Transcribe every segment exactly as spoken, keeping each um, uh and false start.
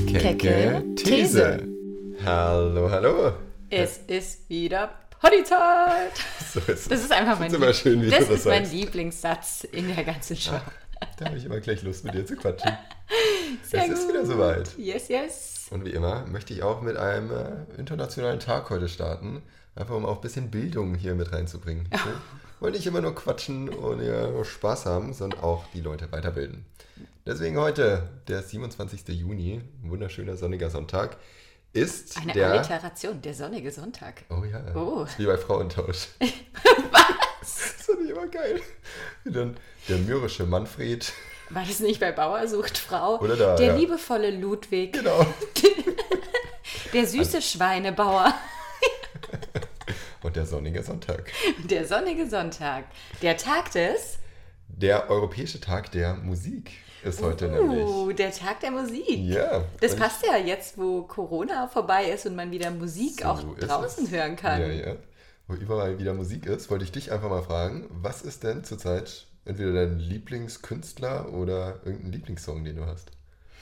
Kecke These. Hallo, hallo. Es ist wieder Poddyzeit. So ist das ist einfach mein, immer schön, wie das du das ist mein sagst. Lieblingssatz in der ganzen Show. Ja, da habe ich immer gleich Lust, mit dir zu quatschen. Sehr es gut. ist wieder soweit. Yes, yes. Und wie immer möchte ich auch mit einem äh, internationalen Tag heute starten. Einfach um auch ein bisschen Bildung hier mit reinzubringen. Oh. Ne? Wollen nicht immer nur quatschen und ja, nur Spaß haben, sondern auch die Leute weiterbilden. Deswegen heute, der siebenundzwanzigster Juni, ein wunderschöner sonniger Sonntag, ist Eine der... Alliteration, der sonnige Sonntag. Oh ja, Oh. wie bei Frauentausch. Was? Das fand ich immer geil. Und dann der mürrische Manfred. War das nicht bei Bauer sucht Frau? Oder da, Der ja. liebevolle Ludwig. Genau. Der süße Schweinebauer. Und der sonnige Sonntag. Der sonnige Sonntag. Der Tag des... Der europäische Tag der Musik ist heute nämlich. Uh, der Tag der Musik. Ja. Das und passt ja jetzt, wo Corona vorbei ist und man wieder Musik So auch ist draußen es. hören kann. Ja, ja. Wo überall wieder Musik ist, wollte ich dich einfach mal fragen, was ist denn zurzeit entweder dein Lieblingskünstler oder irgendein Lieblingssong, den du hast?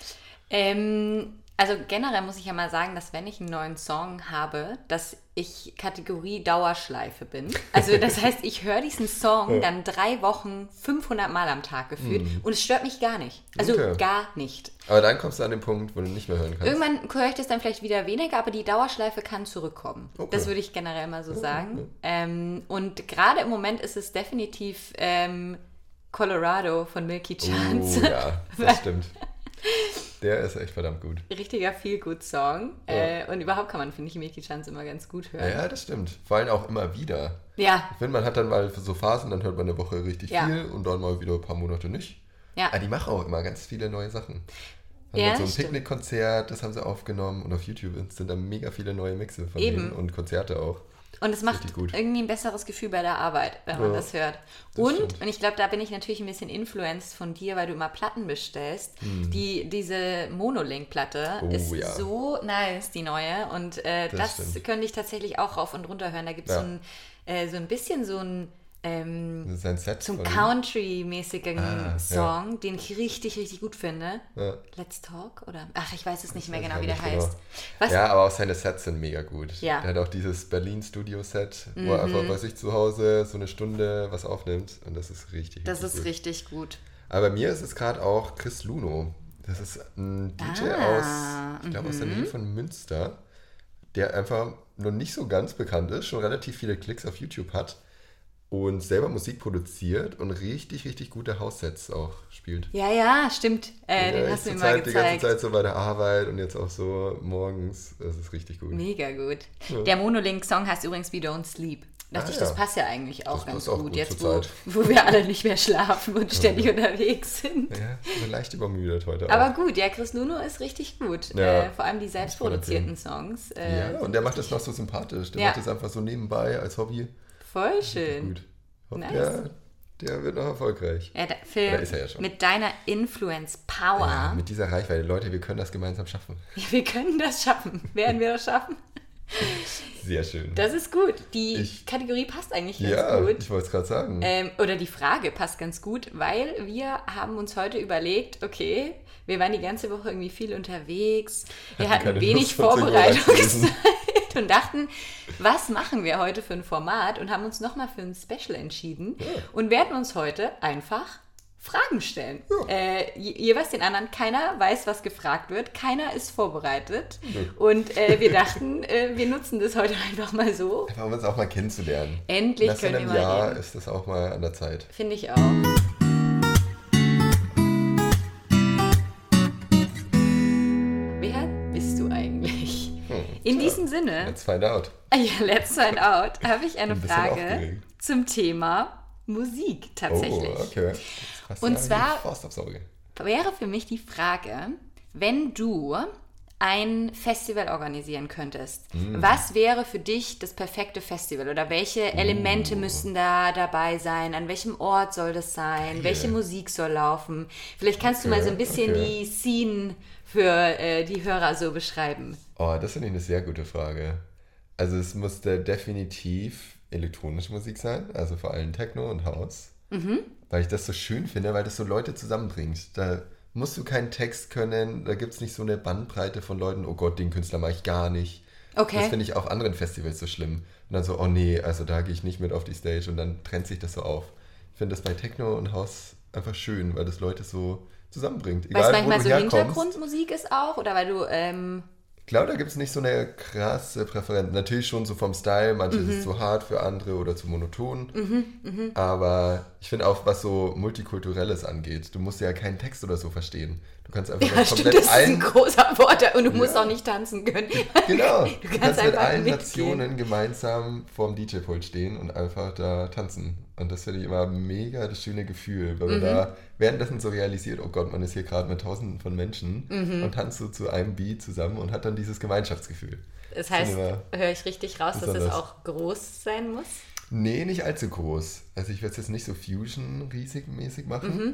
Ähm, also generell muss ich ja mal sagen, dass wenn ich einen neuen Song habe, dass ich Kategorie Dauerschleife bin. Also das heißt, ich höre diesen Song Ja. dann drei Wochen fünfhundert Mal am Tag gefühlt und es stört mich gar nicht. Also Okay. gar nicht. Aber dann kommst du an den Punkt, wo du nicht mehr hören kannst. Irgendwann höre ich das dann vielleicht wieder weniger, aber die Dauerschleife kann zurückkommen. Okay. Das würde ich generell mal so sagen. ja. Ähm, und gerade im Moment ist es definitiv ähm, Colorado von Milky Chance. Oh ja, das stimmt. Der ist echt verdammt gut. Richtiger Feel-Good-Song. Ja. Äh, und überhaupt kann man, finde ich, Milky Chance immer ganz gut hören. Ja, das stimmt. Vor allem auch immer wieder. Ja, Ich finde, man hat dann mal so Phasen, dann hört man eine Woche richtig Ja. viel und dann mal wieder ein paar Monate nicht. ja. Ah, die machen auch immer ganz viele neue Sachen. Haben Ja, dann so ein das stimmt. Picknickkonzert, das haben sie aufgenommen und auf YouTube sind da mega viele neue Mixe von Eben. denen und Konzerte auch. Und es macht richtig gut. irgendwie ein besseres Gefühl bei der Arbeit, wenn man Ja, das hört. das und, stimmt. und ich glaube, da bin ich natürlich ein bisschen influenced von dir, weil du immer Platten bestellst. Die, diese Monolink-Platte Oh, ist ja. so nice, die neue. Und äh, Das das, stimmt. könnte ich tatsächlich auch rauf und runter hören. Da gibt es Ja. so, ein, äh, so ein bisschen so ein... Ähm, Das ist ein Set zum von ihm. Country-mäßigen Ah, Song, den ich richtig, richtig gut finde. Ja. Let's Talk? Oder? Ach, ich weiß es nicht mehr weiß genau, ich wie auch der nicht heißt. Was? Ja, aber auch seine Sets sind mega gut. Ja. Er hat auch dieses Berlin-Studio-Set, wo er einfach bei sich zu Hause so eine Stunde was aufnimmt und das ist richtig, Das richtig ist gut. richtig gut. Aber bei mir ist es gerade auch Chris Luno. Das ist ein D J Ah, aus, ich glaube aus der Nähe von Münster, der einfach noch nicht so ganz bekannt ist, schon relativ viele Klicks auf YouTube hat und selber Musik produziert und richtig, richtig gute House-Sets auch spielt. Ja, ja, stimmt. Äh, Ja, den hast du zur mir mal Zeit, die ganze gezeigt. Zeit so bei der Arbeit und jetzt auch so morgens. Das ist richtig gut. Mega gut. Ja. Der Monolink-Song heißt übrigens We Don't Sleep. Dachte Ah, ich, das ja. passt ja eigentlich auch Das ganz passt auch gut, gut jetzt zur wo, Zeit. wo wir alle nicht mehr schlafen und ständig unterwegs sind. Ja, so leicht übermüdet heute Aber auch. gut, ja, Chris Luno ist richtig gut. Ja. Äh, vor allem die selbst produzierten Songs. Äh, Ja, sind und der macht das richtig noch so sympathisch. Der Ja. macht das einfach so nebenbei als Hobby. voll schön. Gut. Hoffe, Nice. der, der wird noch erfolgreich. Ja, der Film, Oder ist er ja schon. mit deiner Influence-Power, Ja, mit dieser Reichweite. Leute, wir können das gemeinsam schaffen. ja, wir können das schaffen. Werden wir das schaffen? Sehr schön. Das ist gut. Die Ich- Kategorie passt eigentlich ganz ja, gut. ich wollte es gerade sagen. Ähm, oder die Frage passt ganz gut, weil wir haben uns heute überlegt, okay, wir waren die ganze Woche irgendwie viel unterwegs, wir Hatten hatten keine wenig Lust, uns irgendwo Vorbereitungszeit und dachten, was machen wir heute für ein Format und haben uns nochmal für ein Special entschieden Ja. und werden uns heute einfach Fragen stellen. Ja. Äh, je- jeweils den anderen, keiner weiß, was gefragt wird, keiner ist vorbereitet Nö. und äh, wir dachten, äh, wir nutzen das heute einfach mal so. Einfach um uns auch mal kennenzulernen. Endlich Nach so können wir einem mal Jahr reden. ist das auch mal an der Zeit. Finde ich auch. Wer bist du eigentlich? Hm, In tja, diesem Sinne, Let's find out. ja, let's find out, habe ich eine Ein bisschen Frage aufgeregt. zum Thema Musik tatsächlich. Oh, okay. Das passt Und ja wie zwar- die Faust aufs Auge. Wäre für mich die Frage, wenn du ein Festival organisieren könntest, Mm. was wäre für dich das perfekte Festival oder welche Elemente müssten da dabei sein? An welchem Ort soll das sein? Welche Musik soll laufen? Vielleicht kannst du Okay, mal so ein bisschen okay. die Scene für äh, die Hörer so beschreiben. Oh, das finde ich eine sehr gute Frage. Also es musste definitiv elektronische Musik sein, also vor allem Techno und House. Mhm. Weil ich das so schön finde, weil das so Leute zusammenbringt. Da musst du keinen Text können, da gibt es nicht so eine Bandbreite von Leuten, oh Gott, den Künstler mache ich gar nicht. Okay. Das finde ich auf anderen Festivals so schlimm. Und dann so, oh nee, also da gehe ich nicht mit auf die Stage und dann trennt sich das so auf. Ich finde das bei Techno und House einfach schön, weil das Leute so zusammenbringt. Egal, weil es manchmal wo du so herkommst. Hintergrundmusik ist auch oder weil du... Ähm Ich glaube, da gibt es nicht so eine krasse Präferenz. Natürlich schon so vom Style, manches mhm. ist zu hart für andere oder zu monoton. Mhm, mh. Aber ich finde auch, was so Multikulturelles angeht, du musst ja keinen Text oder so verstehen. Du kannst einfach ja, mit stimmt, komplett das ist ein großer Vorteil und du ja. musst auch nicht tanzen können. Genau, du kannst, du kannst mit allen mitgehen. Nationen gemeinsam vorm D J-Pult stehen und einfach da tanzen. Und das finde ich immer mega das schöne Gefühl, weil man mhm. da währenddessen so realisiert, oh Gott, man ist hier gerade mit tausenden von Menschen mhm. und tanzt so zu einem Beat zusammen und hat dann dieses Gemeinschaftsgefühl. Das heißt, höre ich richtig raus, besonders. Dass das auch groß sein muss? Nee, nicht allzu groß. Also ich werde es jetzt nicht so Fusion-riesig-mäßig machen, mhm.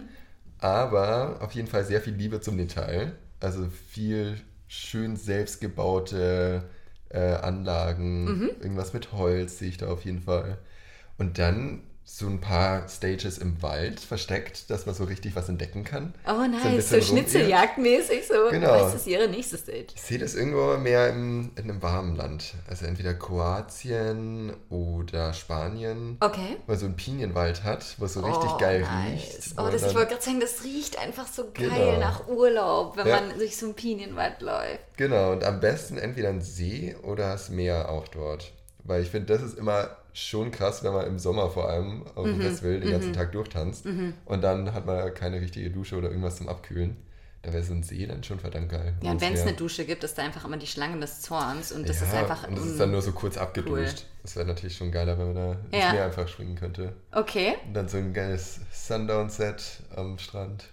aber auf jeden Fall sehr viel Liebe zum Detail. Also viel schön selbstgebaute äh, Anlagen, mhm. irgendwas mit Holz sehe ich da auf jeden Fall. Und dann so ein paar Stages im Wald versteckt, dass man so richtig was entdecken kann. Oh nice, so, so Schnitzeljagdmäßig so. Genau. Was ist ihre nächste Stage? Ich sehe das irgendwo mehr im, in einem warmen Land. Also entweder Kroatien oder Spanien. Okay. Wo man so einen Pinienwald hat, wo es so richtig oh, geil nice. riecht. Oh, das, ich wollte gerade sagen, das riecht einfach so geil genau. nach Urlaub, wenn ja. man durch so einen Pinienwald läuft. Genau, und am besten entweder ein See oder das Meer auch dort. Weil ich finde, das ist immer schon krass, wenn man im Sommer vor allem auf dem mhm. Festival den ganzen mhm. Tag durchtanzt mhm. und dann hat man keine richtige Dusche oder irgendwas zum Abkühlen. Da wäre so ein See dann schon verdammt geil. Ja, und wenn es eine Dusche gibt, ist da einfach immer die Schlange des Zorns und das ja, ist einfach und das ist dann nur so kurz abgeduscht. Cool. Das wäre natürlich schon geiler, wenn man da ins ja. Meer einfach springen könnte. Okay. Und dann so ein geiles Sundown-Set am Strand.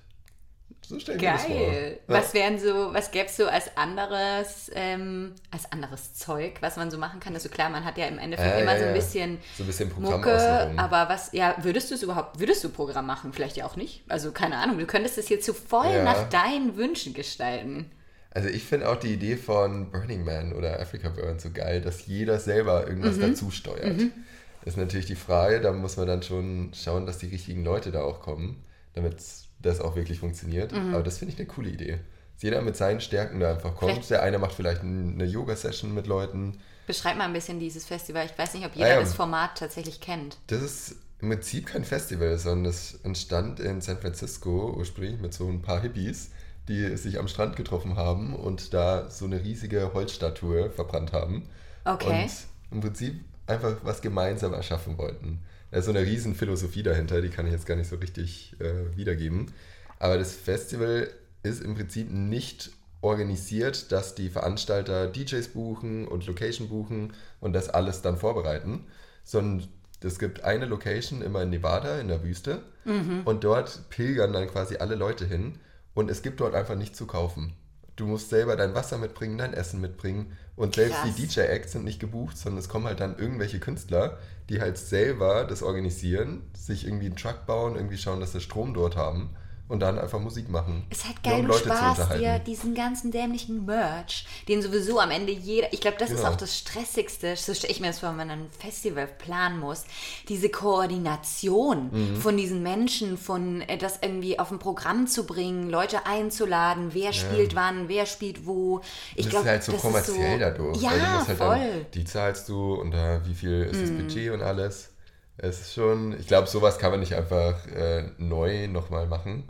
So stell ich mir das vor. Geil. Ja. Was wären so, was gäbe es so als anderes, ähm, als anderes Zeug, was man so machen kann? Also klar, man hat ja im Endeffekt äh, immer ja, so ein ja. bisschen, so ein bisschen Programm Mucke, außenrum. aber was, ja, würdest du es überhaupt, würdest du Programm machen? Vielleicht ja auch nicht. Also keine Ahnung, du könntest es jetzt so voll ja. nach deinen Wünschen gestalten. Also ich finde auch die Idee von Burning Man oder Africa Burn so geil, dass jeder selber irgendwas mhm. dazu steuert. Mhm. Das ist natürlich die Frage, da muss man dann schon schauen, dass die richtigen Leute da auch kommen, damit das auch wirklich funktioniert. Mhm. Aber das finde ich eine coole Idee. Dass jeder mit seinen Stärken da einfach kommt. Vielleicht. Der eine macht vielleicht eine Yoga-Session mit Leuten. Beschreib mal ein bisschen dieses Festival. Ich weiß nicht, ob jeder ah, ja. das Format tatsächlich kennt. Das ist im Prinzip kein Festival, sondern das entstand in San Francisco ursprünglich mit so ein paar Hippies, die sich am Strand getroffen haben und da so eine riesige Holzstatue verbrannt haben. Okay. Und im Prinzip einfach was gemeinsam erschaffen wollten. Da ist so eine riesen Philosophie dahinter, die kann ich jetzt gar nicht so richtig äh, wiedergeben. Aber das Festival ist im Prinzip nicht organisiert, dass die Veranstalter D Js buchen und Location buchen und das alles dann vorbereiten, sondern es gibt eine Location immer in Nevada, in der Wüste, mhm. und dort pilgern dann quasi alle Leute hin und es gibt dort einfach nichts zu kaufen. Du musst selber dein Wasser mitbringen, dein Essen mitbringen und selbst Krass. die D J-Acts sind nicht gebucht, sondern es kommen halt dann irgendwelche Künstler, die halt selber das organisieren, sich irgendwie einen Truck bauen, irgendwie schauen, dass sie Strom dort haben und dann einfach Musik machen. Es hat geil, nur, um du Leute sparst zu unterhalten. dir diesen ganzen dämlichen Merch, den sowieso am Ende jeder, ich glaube, das Genau. ist auch das Stressigste, so stelle ich mir das vor, wenn man ein Festival planen muss, diese Koordination mhm. von diesen Menschen, von äh, das irgendwie auf ein Programm zu bringen, Leute einzuladen, wer Ja. spielt wann, wer spielt wo. Ich das glaub, ist halt so das kommerziell ist so, dadurch. Ja, weil du musst halt voll. Dann, die zahlst du und da, wie viel ist das Mhm. Budget und alles. Es ist schon, ich glaube, sowas kann man nicht einfach äh, neu nochmal machen.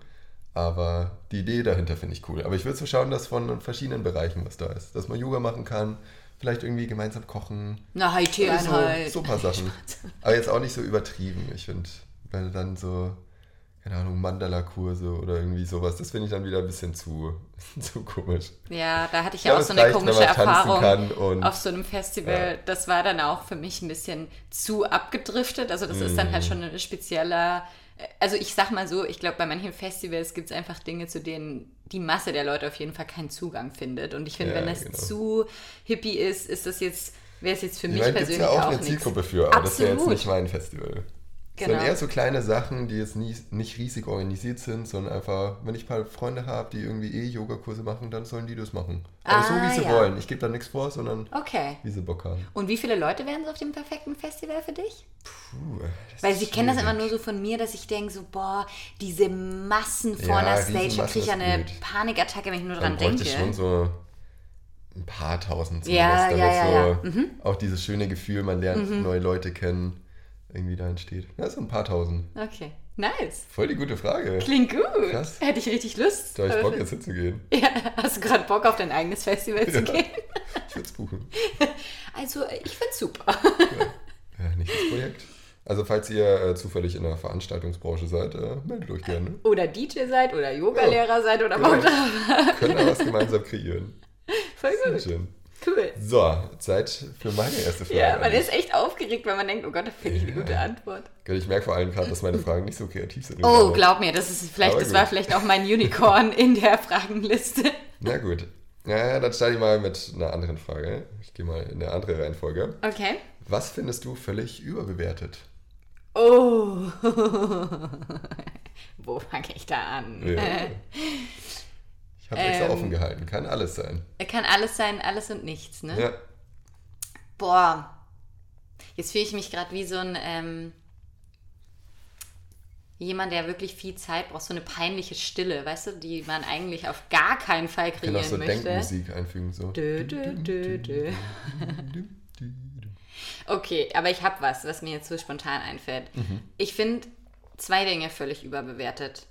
Aber die Idee dahinter finde ich cool. Aber ich würde so schauen, dass von verschiedenen Bereichen was da ist. Dass man Yoga machen kann, vielleicht irgendwie gemeinsam kochen. Eine High-Tea-Einheit. So, so ein paar Sachen. Aber jetzt auch nicht so übertrieben. Ich finde, wenn dann so, keine Ahnung, Mandala-Kurse oder irgendwie sowas, das finde ich dann wieder ein bisschen zu, zu komisch. Ja, da hatte ich Ich ja glaube, auch so es eine reicht, komische wenn man tanzen Erfahrung kann und- auf so einem Festival. Ja. Das war dann auch für mich ein bisschen zu abgedriftet. Also das ist dann halt schon ein spezieller... Also ich sag mal so, ich glaube, bei manchen Festivals gibt es einfach Dinge, zu denen die Masse der Leute auf jeden Fall keinen Zugang findet. Und ich finde, Ja, wenn das genau. zu hippie ist, ist das jetzt, wäre es jetzt für Ich mich meine, gibt es persönlich ja auch auch eine nichts. Zielgruppe für, aber das wäre jetzt Absolut. nicht mein Festival. Genau. Sondern eher so kleine Sachen, die jetzt nie, nicht riesig organisiert sind, sondern einfach, wenn ich mal Freunde habe, die irgendwie eh Yogakurse machen, dann sollen die das machen. Aber Ah, so, wie sie ja. wollen. Ich gebe da nichts vor, sondern Okay. wie sie Bock haben. Und wie viele Leute wären so auf dem perfekten Festival für dich? Puh, das Weil ist sie kennen das immer schwierig. nur so von mir, dass ich denke so, boah, diese Massen vor Ja, einer Stage, da Riesenmassen kriege ich ja ist eine blöd. Panikattacke, wenn ich nur Dann dran bräuchte denke. ich schon so ein paar tausend zumindest, Ja, damit ja, ja, so ja. Mhm. auch dieses schöne Gefühl, man lernt neue Leute kennen, irgendwie da entsteht. Ja, so ein paar tausend. Okay, nice. Voll die gute Frage. Klingt gut. Krass. Hätte ich richtig Lust. Da habe ich Bock, jetzt hinzugehen. Ja, hast du gerade Bock auf dein eigenes Festival zu Ja. gehen? Ich würde es buchen. Also, ich find's super. Ja, nächstes Projekt. Also falls ihr äh, zufällig in der Veranstaltungsbranche seid, äh, meldet euch gerne. Oder D J seid oder Yogalehrer seid oder Genau. was. Können da was gemeinsam kreieren. Voll Sehr gut. schön. Cool. So, Zeit für meine erste Frage. Ja, man an dich. ist echt aufgeregt, weil man denkt, oh Gott, da finde ich eine Ja. gute Antwort. Gott, ich merke vor allem gerade, dass meine Fragen nicht so kreativ sind. Oh, Aber- glaub mir, das ist vielleicht, Aber das gut. war vielleicht auch mein Unicorn in der Fragenliste. Na gut. Ja, dann starte ich mal mit einer anderen Frage. Ich gehe mal in eine andere Reihenfolge. Okay. Was findest du völlig überbewertet? Oh. Wo fange ich da an? Ja. Äh, Ich habe extra Ähm. offen gehalten. Kann alles sein. kann alles sein, alles und nichts, ne? Ja. Boah. Jetzt fühle ich mich gerade wie so ein ähm, jemand, der wirklich viel Zeit braucht, so eine peinliche Stille, weißt du, die man eigentlich auf gar keinen Fall Ich kann kreieren auch so möchte. Denkmusik einfügen. So. Dö, dö, dö, dö. Okay, aber ich habe was, was mir jetzt so spontan einfällt. Ich finde zwei Dinge völlig überbewertet.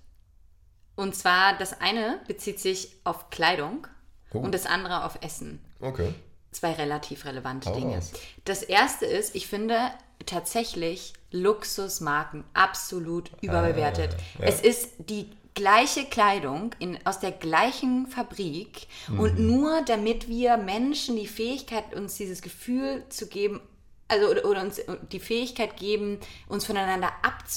Und zwar, das eine bezieht sich auf Kleidung Oh. und das andere auf Essen. Okay. Zwei relativ relevante Hau Dinge. raus. Das erste ist, ich finde tatsächlich Luxusmarken absolut überbewertet. ja. Es ist die gleiche Kleidung in, aus der gleichen Fabrik und nur damit wir Menschen die Fähigkeit, uns dieses Gefühl zu geben, also oder, oder uns die Fähigkeit geben, uns voneinander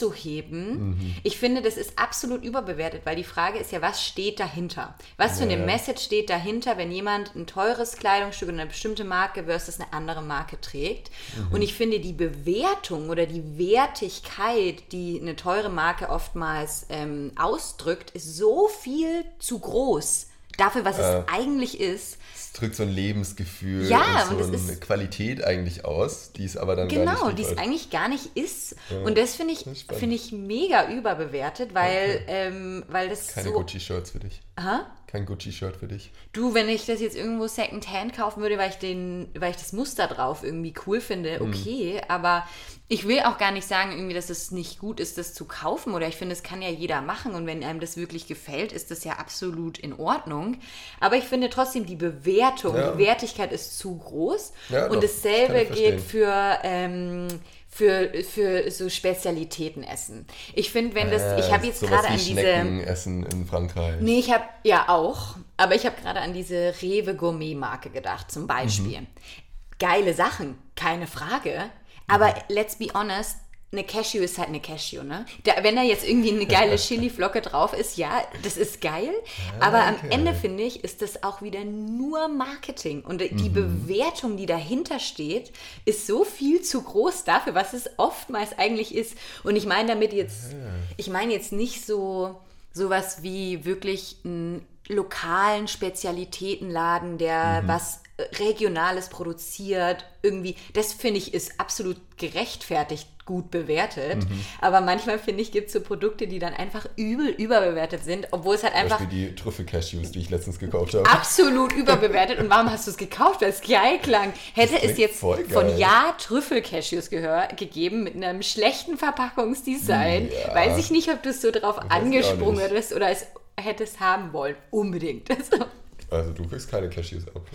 abzuheben. Ich finde, das ist absolut überbewertet, weil die Frage ist ja, was steht dahinter? Was für eine Ja. Message steht dahinter, wenn jemand ein teures Kleidungsstück oder eine bestimmte Marke versus eine andere Marke trägt? Und ich finde, die Bewertung oder die Wertigkeit, die eine teure Marke oftmals ähm, ausdrückt, ist so viel zu groß dafür, was Äh. es eigentlich ist. Es drückt so ein Lebensgefühl Ja, und so und es eine ist- Qualität eigentlich aus, die es aber dann gar Genau, nicht die es liefert. eigentlich gar nicht ist. Ja, Und das finde ich, das ist spannend. finde ich mega überbewertet, weil, Okay. ähm, weil das Keine so... Gucci-Shirts für dich. Aha. Kein Gucci-Shirt für dich. Du, wenn ich das jetzt irgendwo Secondhand kaufen würde, weil ich, den, weil ich das Muster drauf irgendwie cool finde, Hm. okay. Aber ich will auch gar nicht sagen, irgendwie, dass es nicht gut ist, das zu kaufen. Oder ich finde, es kann ja jeder machen. Und wenn einem das wirklich gefällt, ist das ja absolut in Ordnung. Aber ich finde trotzdem, die Bewertung, Ja. die Wertigkeit ist zu groß. Ja, Und doch, dasselbe kann ich verstehen. geht für... Ähm, für, für so Spezialitäten essen. Ich finde, wenn das, ich habe jetzt Sowas gerade wie an diese... Schneckenessen in Frankreich. Nee, ich habe ja auch, aber ich habe gerade an diese Rewe Gourmet Marke gedacht, zum Beispiel. Mhm. Geile Sachen, keine Frage. Aber let's be honest, eine Cashew ist halt eine Cashew, ne? Da, wenn da jetzt irgendwie eine geile Chili-Flocke drauf ist, ja, das ist geil. Aber am okay. Ende, finde ich, ist das auch wieder nur Marketing. Und die Mhm. Bewertung, die dahinter steht, ist so viel zu groß dafür, was es oftmals eigentlich ist. Und ich meine damit jetzt, ich meine jetzt nicht so sowas wie wirklich einen lokalen Spezialitätenladen, der was Regionales produziert, irgendwie, das finde ich ist absolut gerechtfertigt gut bewertet, aber manchmal finde ich, gibt es so Produkte, die dann einfach übel überbewertet sind, obwohl es halt Zum einfach Beispiel die Trüffel-Cashews, die ich letztens gekauft habe. absolut überbewertet. Und warum hast du es gekauft, weil es geil klang? Hätte es klingt jetzt voll geil. von Ja Trüffel-Cashews gehör, gegeben mit einem schlechten Verpackungsdesign, Ja. weiß ich nicht, ob du es so drauf ich auch angesprungen nicht. hättest oder es hättest haben wollen. Unbedingt. Also, Also du kriegst keine Cashews ab.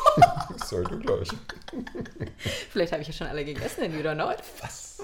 Sorry, du gleich. vielleicht habe ich ja schon alle gegessen in You Don't Know It. Was?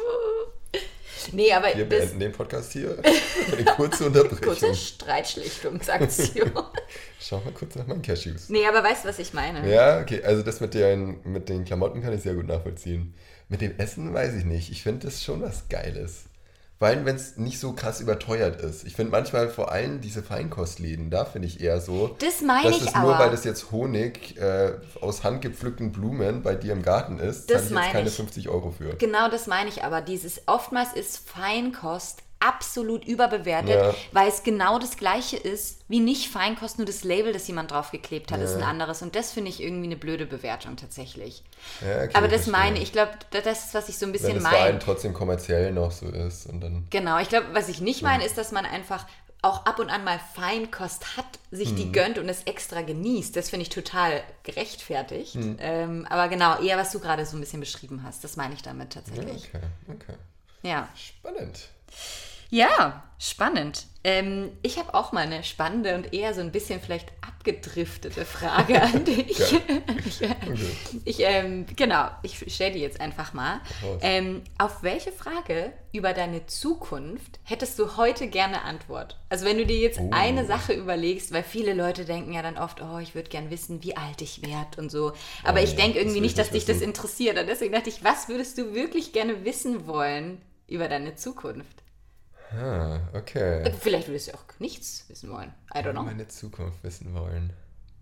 Nee, aber Wir das beenden den Podcast hier. Eine kurze Unterbrechung. kurze Streitschlichtungsaktion. Schau mal kurz nach meinen Cashews. Nee, aber weißt du, was ich meine? Ja, okay, also das mit den, mit den Klamotten kann ich sehr gut nachvollziehen. Mit dem Essen weiß ich nicht. Ich finde das schon was Geiles. Vor allem, wenn es nicht so krass überteuert ist. Ich finde manchmal vor allem diese Feinkostläden, da finde ich eher so, das meine dass ich es aber. nur, weil das jetzt Honig äh, aus handgepflückten Blumen bei dir im Garten ist, das zahle ich jetzt keine ich. fünfzig Euro für. Genau, das meine ich aber. Dieses, oftmals ist Feinkost absolut überbewertet, Ja. weil es genau das Gleiche ist wie nicht Feinkost, nur das Label, das jemand draufgeklebt hat, Ja. ist ein anderes. Und das finde ich irgendwie eine blöde Bewertung tatsächlich. Ja, okay, aber das verstehe. meine ich, ich glaube, das ist, was ich so ein bisschen Wenn es vor allem meine. trotzdem kommerziell noch so ist und dann... Genau, ich glaube, was ich nicht meine, ist, dass man einfach auch ab und an mal Feinkost hat, sich die gönnt und es extra genießt. Das finde ich total gerechtfertigt. Mhm. Ähm, aber genau, eher was du gerade so ein bisschen beschrieben hast, das meine ich damit Ja, tatsächlich. okay, okay. Ja. Spannend. Ja, spannend. Ähm, ich habe auch mal eine spannende und eher so ein bisschen vielleicht abgedriftete Frage an dich. Ja. ich, äh, ich, ähm, genau, ich stelle die jetzt einfach mal. Raus. Ähm, auf welche Frage über deine Zukunft hättest du heute gerne Antwort? Also wenn du dir jetzt Oh. eine Sache überlegst, weil viele Leute denken ja dann oft, oh, ich würde gern wissen, wie alt ich werde und so. Aber Oh ich nee, denke das irgendwie will ich nicht, dass nicht dich das wissen. interessiert. Und deswegen dachte ich, was würdest du wirklich gerne wissen wollen über deine Zukunft? Ah, okay. Vielleicht würdest du auch nichts wissen wollen. I don't know. Meine Zukunft wissen wollen.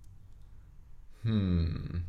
Hm.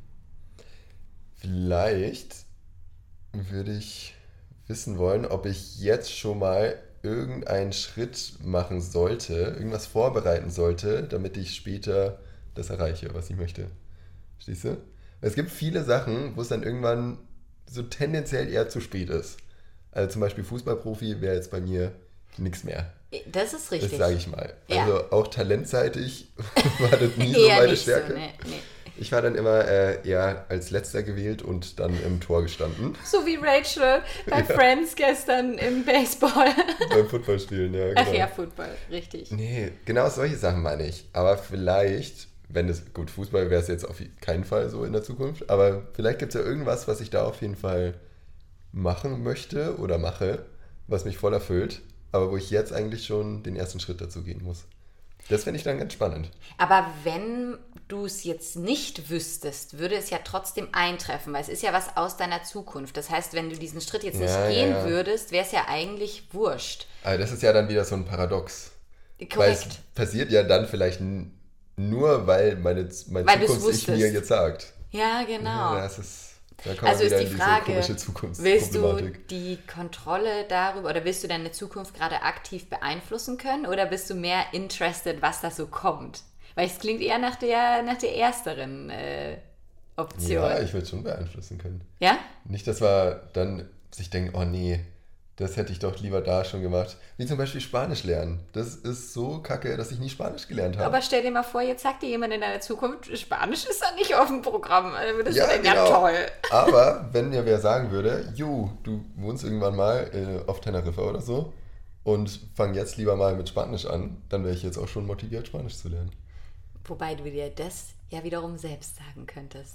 Vielleicht würde ich wissen wollen, ob ich jetzt schon mal irgendeinen Schritt machen sollte, irgendwas vorbereiten sollte, damit ich später das erreiche, was ich möchte. Verstehst du? Es gibt viele Sachen, wo es dann irgendwann so tendenziell eher zu spät ist. Also zum Beispiel Fußballprofi wäre jetzt bei mir nichts mehr. Das ist richtig. Das sage ich mal. Ja. Also auch talentseitig war das nie so Eher meine nicht Stärke. so, nee, nee. Ich war dann immer äh, eher als Letzter gewählt und dann im Tor gestanden. So wie Rachel bei Friends gestern im Baseball. Beim Footballspielen, ja, genau. Ach ja, Football, richtig. Nee, genau solche Sachen meine ich. Aber vielleicht, wenn es, gut, Fußball wäre es jetzt auf keinen Fall so in der Zukunft, aber vielleicht gibt es ja irgendwas, was ich da auf jeden Fall machen möchte oder mache, was mich voll erfüllt, aber wo ich jetzt eigentlich schon den ersten Schritt dazu gehen muss. Das fände ich dann ganz spannend. Aber wenn du es jetzt nicht wüsstest, würde es ja trotzdem eintreffen, weil es ist ja was aus deiner Zukunft. Das heißt, wenn du diesen Schritt jetzt nicht Ja, ja, gehen ja. würdest, wäre es ja eigentlich wurscht. Aber das ist ja dann wieder so ein Paradox. Weil es Korrekt. passiert ja dann vielleicht n- nur, weil meine, meine Weil du's Zukunft ich wusstest. mir jetzt sagt. Ja, genau. Ja, das ist, da kommen Also wir ist wieder die in diese Frage, komische willst du Zukunftsproblematik. die Kontrolle darüber oder willst du deine Zukunft gerade aktiv beeinflussen können oder bist du mehr interested, was da so kommt? Weil es klingt eher nach der, nach der ersteren äh, Option. Ja, ich würde schon beeinflussen können. Ja? Nicht, dass wir dann sich denken, oh nee, das hätte ich doch lieber da schon gemacht. Wie zum Beispiel Spanisch lernen. Das ist so kacke, dass ich nie Spanisch gelernt habe. Aber stell dir mal vor, jetzt sagt dir jemand in deiner Zukunft, Spanisch ist da nicht auf dem Programm. Also das Ja, ist ja genau. toll. Aber wenn mir wer sagen würde, ju, du wohnst irgendwann mal äh, auf Teneriffa oder so und fang jetzt lieber mal mit Spanisch an, dann wäre ich jetzt auch schon motiviert, Spanisch zu lernen. Wobei du dir das ja wiederum selbst sagen könntest.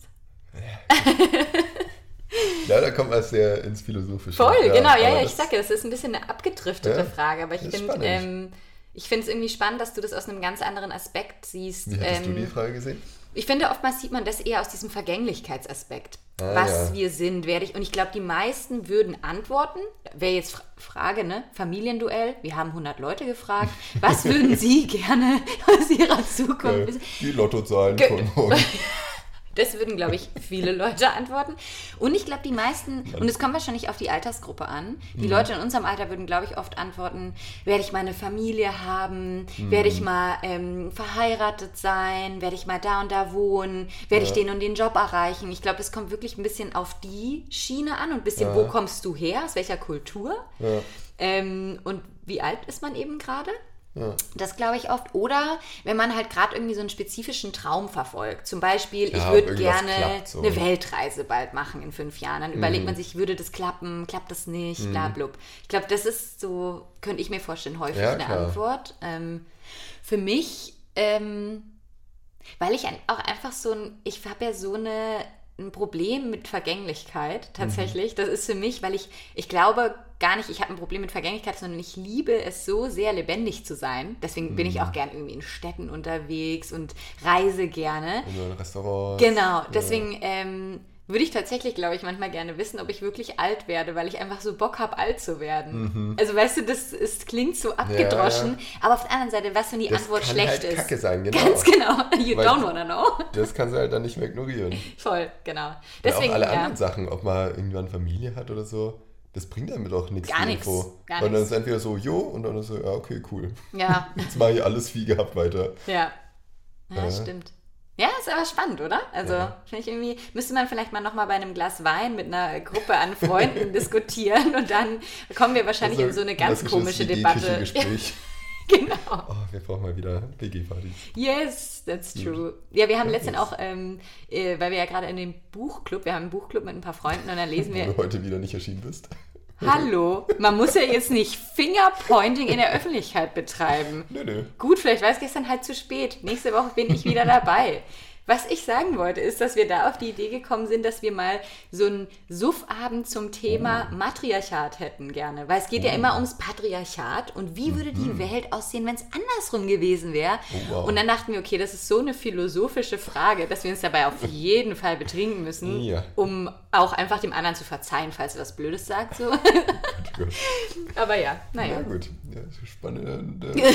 Ja, da kommt man sehr ins Philosophische. Voll, genau, ja, aber ja, ich das- sage, das ist ein bisschen eine abgedriftete Ja, Frage, aber ich das ist finde spannend. ähm, ich finde es irgendwie spannend, dass du das aus einem ganz anderen Aspekt siehst. Wie hättest ähm, du die Frage gesehen? Ich finde, oftmals sieht man das eher aus diesem Vergänglichkeitsaspekt. Ah, was ja. wir sind, werde ich. Und ich glaube, die meisten würden antworten. Wäre jetzt Fra- Frage, ne? Familienduell. Wir haben hundert Leute gefragt. Was würden Sie gerne aus Ihrer Zukunft Äh, wissen? die Lottozahlen Ge- von morgen. Das würden, glaube ich, viele Leute antworten. Und ich glaube, die meisten, und es kommt wahrscheinlich auf die Altersgruppe an, die Leute in unserem Alter würden, glaube ich, oft antworten, werde ich mal eine Familie haben, werde ich mal ähm, verheiratet sein, werde ich mal da und da wohnen, werde ich den und den Job erreichen. Ich glaube, es kommt wirklich ein bisschen auf die Schiene an und ein bisschen, Ja. wo kommst du her, aus welcher Kultur Ja. ähm, und wie alt ist man eben gerade? Ja. Das glaube ich oft. Oder wenn man halt gerade irgendwie so einen spezifischen Traum verfolgt. Zum Beispiel, Ja, ich ob würde irgendwas gerne klappt, so. eine Weltreise bald machen in fünf Jahren. Dann überlegt man sich, würde das klappen, klappt das nicht, bla blub. Ich glaube, das ist so, könnte ich mir vorstellen, häufig Ja, eine klar. Antwort. Ähm, für mich, ähm, weil ich ein, auch einfach so ein, ich habe ja so eine, ein Problem mit Vergänglichkeit tatsächlich. Das ist für mich, weil ich, ich glaube gar nicht, ich habe ein Problem mit Vergänglichkeit, sondern ich liebe es so sehr, lebendig zu sein. Deswegen bin ich auch gern irgendwie in Städten unterwegs und reise gerne. In ein Restaurant. Genau, deswegen ähm, würde ich tatsächlich, glaube ich, manchmal gerne wissen, ob ich wirklich alt werde, weil ich einfach so Bock habe, alt zu werden. Mhm. Also weißt du, das es klingt so abgedroschen, ja, ja. aber auf der anderen Seite, was, wenn die das Antwort kann schlecht halt ist? Kacke sein, genau. Ganz genau. You weil don't wanna know. Das kannst du halt dann nicht mehr ignorieren. Voll, genau. Deswegen, auch alle ja. anderen Sachen, ob man irgendwann Familie hat oder so, das bringt damit auch nichts. Gar nichts. Gar und dann ist entweder so, jo, und dann ist so, ja, okay, cool. Ja. Jetzt mache ich alles wie gehabt weiter. Ja. Ja, äh. stimmt. Ja, ist aber spannend, oder? Also, ja. finde ich irgendwie, müsste man vielleicht mal nochmal bei einem Glas Wein mit einer Gruppe an Freunden diskutieren und dann kommen wir wahrscheinlich also, in so eine ganz komische Debatte. Gespräch. Genau. Oh, wir brauchen mal wieder W G-Partys. Yes, that's true. Ja, wir haben ja, letztens auch, ähm, äh, weil wir ja gerade in dem Buchclub, wir haben einen Buchclub mit ein paar Freunden und dann lesen wir... Wo du heute wieder nicht erschienen bist. Hallo, man muss ja jetzt nicht Fingerpointing in der Öffentlichkeit betreiben. Nö, nö. Gut, vielleicht war es gestern halt zu spät. Nächste Woche bin ich wieder dabei. Was ich sagen wollte, ist, dass wir da auf die Idee gekommen sind, dass wir mal so einen Suffabend zum Thema oh. Matriarchat hätten gerne. Weil es geht oh. ja immer ums Patriarchat und wie würde die mhm. Welt aussehen, wenn es andersrum gewesen wäre. Oh, wow. Und dann dachten wir, okay, das ist so eine philosophische Frage, dass wir uns dabei auf jeden Fall betrinken müssen, ja. um auch einfach dem anderen zu verzeihen, falls er was Blödes sagt. So. Gut. Aber ja, naja. Na gut, ja, spannende Idee.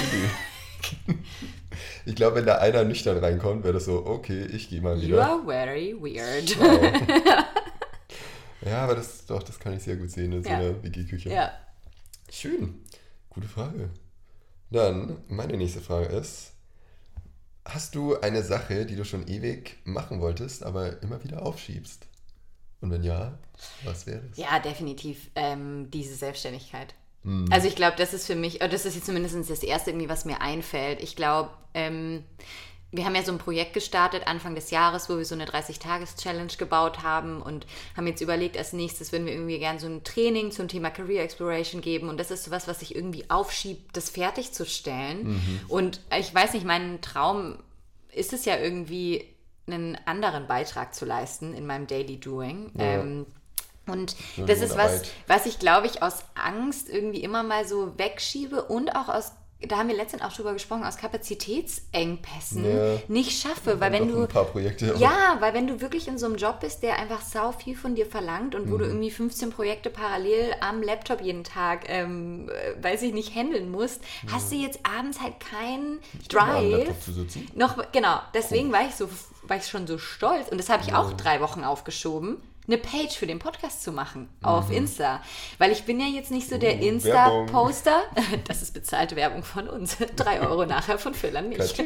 Ich glaube, wenn da einer nüchtern reinkommt, wäre das so, okay, ich gehe mal wieder. You are very weird. Wow. Ja, aber das, doch, das kann ich sehr gut sehen in so ja. einer W G-Küche. Ja. Schön. Gute Frage. Dann, meine nächste Frage ist, hast du eine Sache, die du schon ewig machen wolltest, aber immer wieder aufschiebst? Und wenn ja, was wäre das? Ja, definitiv ähm, diese Selbstständigkeit. Also ich glaube, das ist für mich, das ist jetzt zumindest das Erste, irgendwie, was mir einfällt. Ich glaube, ähm, wir haben ja so ein Projekt gestartet Anfang des Jahres, wo wir so eine dreißig-Tages-Challenge gebaut haben und haben jetzt überlegt, als nächstes würden wir irgendwie gerne so ein Training zum Thema Career Exploration geben und das ist so was, was sich irgendwie aufschiebt, das fertigzustellen. Mhm. Und ich weiß nicht, mein Traum ist es ja irgendwie, einen anderen Beitrag zu leisten in meinem Daily Doing. Ja. Ähm, Und das ist was, was ich, glaube ich, aus Angst irgendwie immer mal so wegschiebe und auch aus, da haben wir letztens auch drüber gesprochen, aus Kapazitätsengpässen ja. nicht schaffe. Weil wenn du, ein paar Projekte. Ja, weil wenn du wirklich in so einem Job bist, der einfach sau viel von dir verlangt und wo mhm. du irgendwie fünfzehn Projekte parallel am Laptop jeden Tag, ähm, weiß ich nicht, handeln musst, mhm. hast du jetzt abends halt keinen Drive. Am Laptop zu sitzen. Noch, genau, deswegen oh. war ich so, war ich schon so stolz und das habe ich auch drei Wochen aufgeschoben, eine Page für den Podcast zu machen auf mhm. Insta. Weil ich bin ja jetzt nicht so der uh, Insta-Poster. Das ist bezahlte Werbung von uns. Drei Euro nachher von Füllern nicht.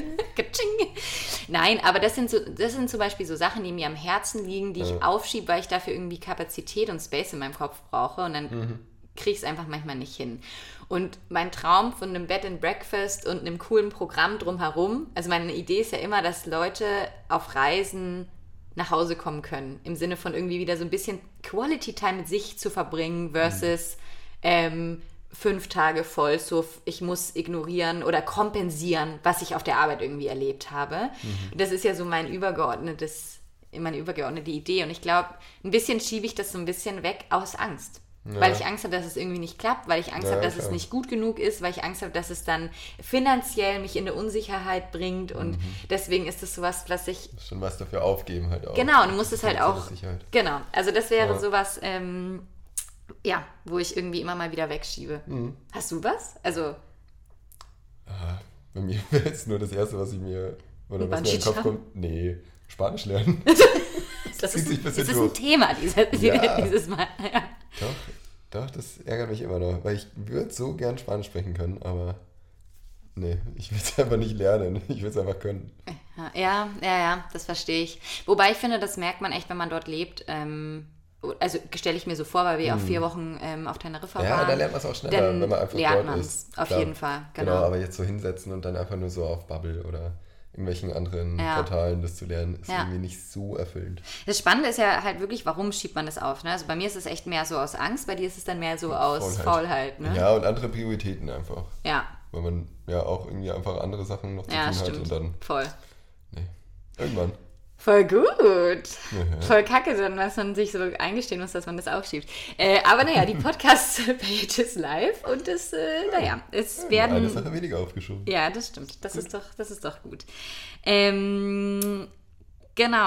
Nein, aber das sind, so, das sind zum Beispiel so Sachen, die mir am Herzen liegen, die ja. ich aufschiebe, weil ich dafür irgendwie Kapazität und Space in meinem Kopf brauche. Und dann mhm. kriege ich es einfach manchmal nicht hin. Und mein Traum von einem Bed and Breakfast und einem coolen Programm drumherum, also meine Idee ist ja immer, dass Leute auf Reisen nach Hause kommen können. Im Sinne von irgendwie wieder so ein bisschen Quality Time mit sich zu verbringen versus mhm. ähm, fünf Tage Vollsuff. Ich muss ignorieren oder kompensieren, was ich auf der Arbeit irgendwie erlebt habe. Mhm. Das ist ja so mein übergeordnetes, meine übergeordnete Idee. Und ich glaube, ein bisschen schiebe ich das so ein bisschen weg aus Angst. Ja. Weil ich Angst habe, dass es irgendwie nicht klappt, weil ich Angst ja, habe, dass klar. es nicht gut genug ist, weil ich Angst habe, dass es dann finanziell mich in eine Unsicherheit bringt und mhm. deswegen ist das sowas, was ich... Schon was dafür aufgeben halt auch. Genau, und du musst es halt auch... Genau, also das wäre ja. sowas, ähm, ja, wo ich irgendwie immer mal wieder wegschiebe. Mhm. Hast du was? Also... Ah, bei mir wäre jetzt nur das Erste, was ich mir... Oder was mir in den Kopf kommt, nee, Spanisch lernen. das, das ist, das ist ein Thema dieser, ja. dieses Mal, ja. Doch, doch, das ärgert mich immer noch, weil ich würde so gern Spanisch sprechen können, aber nee, ich will es einfach nicht lernen, ich will es einfach können. Ja, ja, ja, das verstehe ich. Wobei ich finde, das merkt man echt, wenn man dort lebt. Ähm, also stelle ich mir so vor, weil wir hm. auch vier Wochen ähm, auf Teneriffa ja, waren. Ja, da lernt man es auch schneller, dann wenn man einfach lernt dort ist. Auf Klar. jeden Fall, genau. Genau, aber jetzt so hinsetzen und dann einfach nur so auf Bubble oder irgendwelchen anderen ja. Portalen das zu lernen, ist ja. irgendwie nicht so erfüllend. Das Spannende ist ja halt wirklich, warum schiebt man das auf? Ne? Also bei mir ist es echt mehr so aus Angst, bei dir ist es dann mehr so ja, aus Faulheit. Faulheit ne? Ja, und andere Prioritäten einfach. Ja. Weil man ja auch irgendwie einfach andere Sachen noch zu ja, tun stimmt. hat und dann... Voll. Nee, irgendwann. Voll gut. Ja. Voll kacke, dann, dass man sich so eingestehen muss, dass man das aufschiebt. Äh, aber naja, die Podcast-Page ist live und es, äh, naja, es ja, werden... Eine Sache weniger aufgeschoben. Ja, das stimmt. Das ist doch, das ist doch gut. Ähm, genau.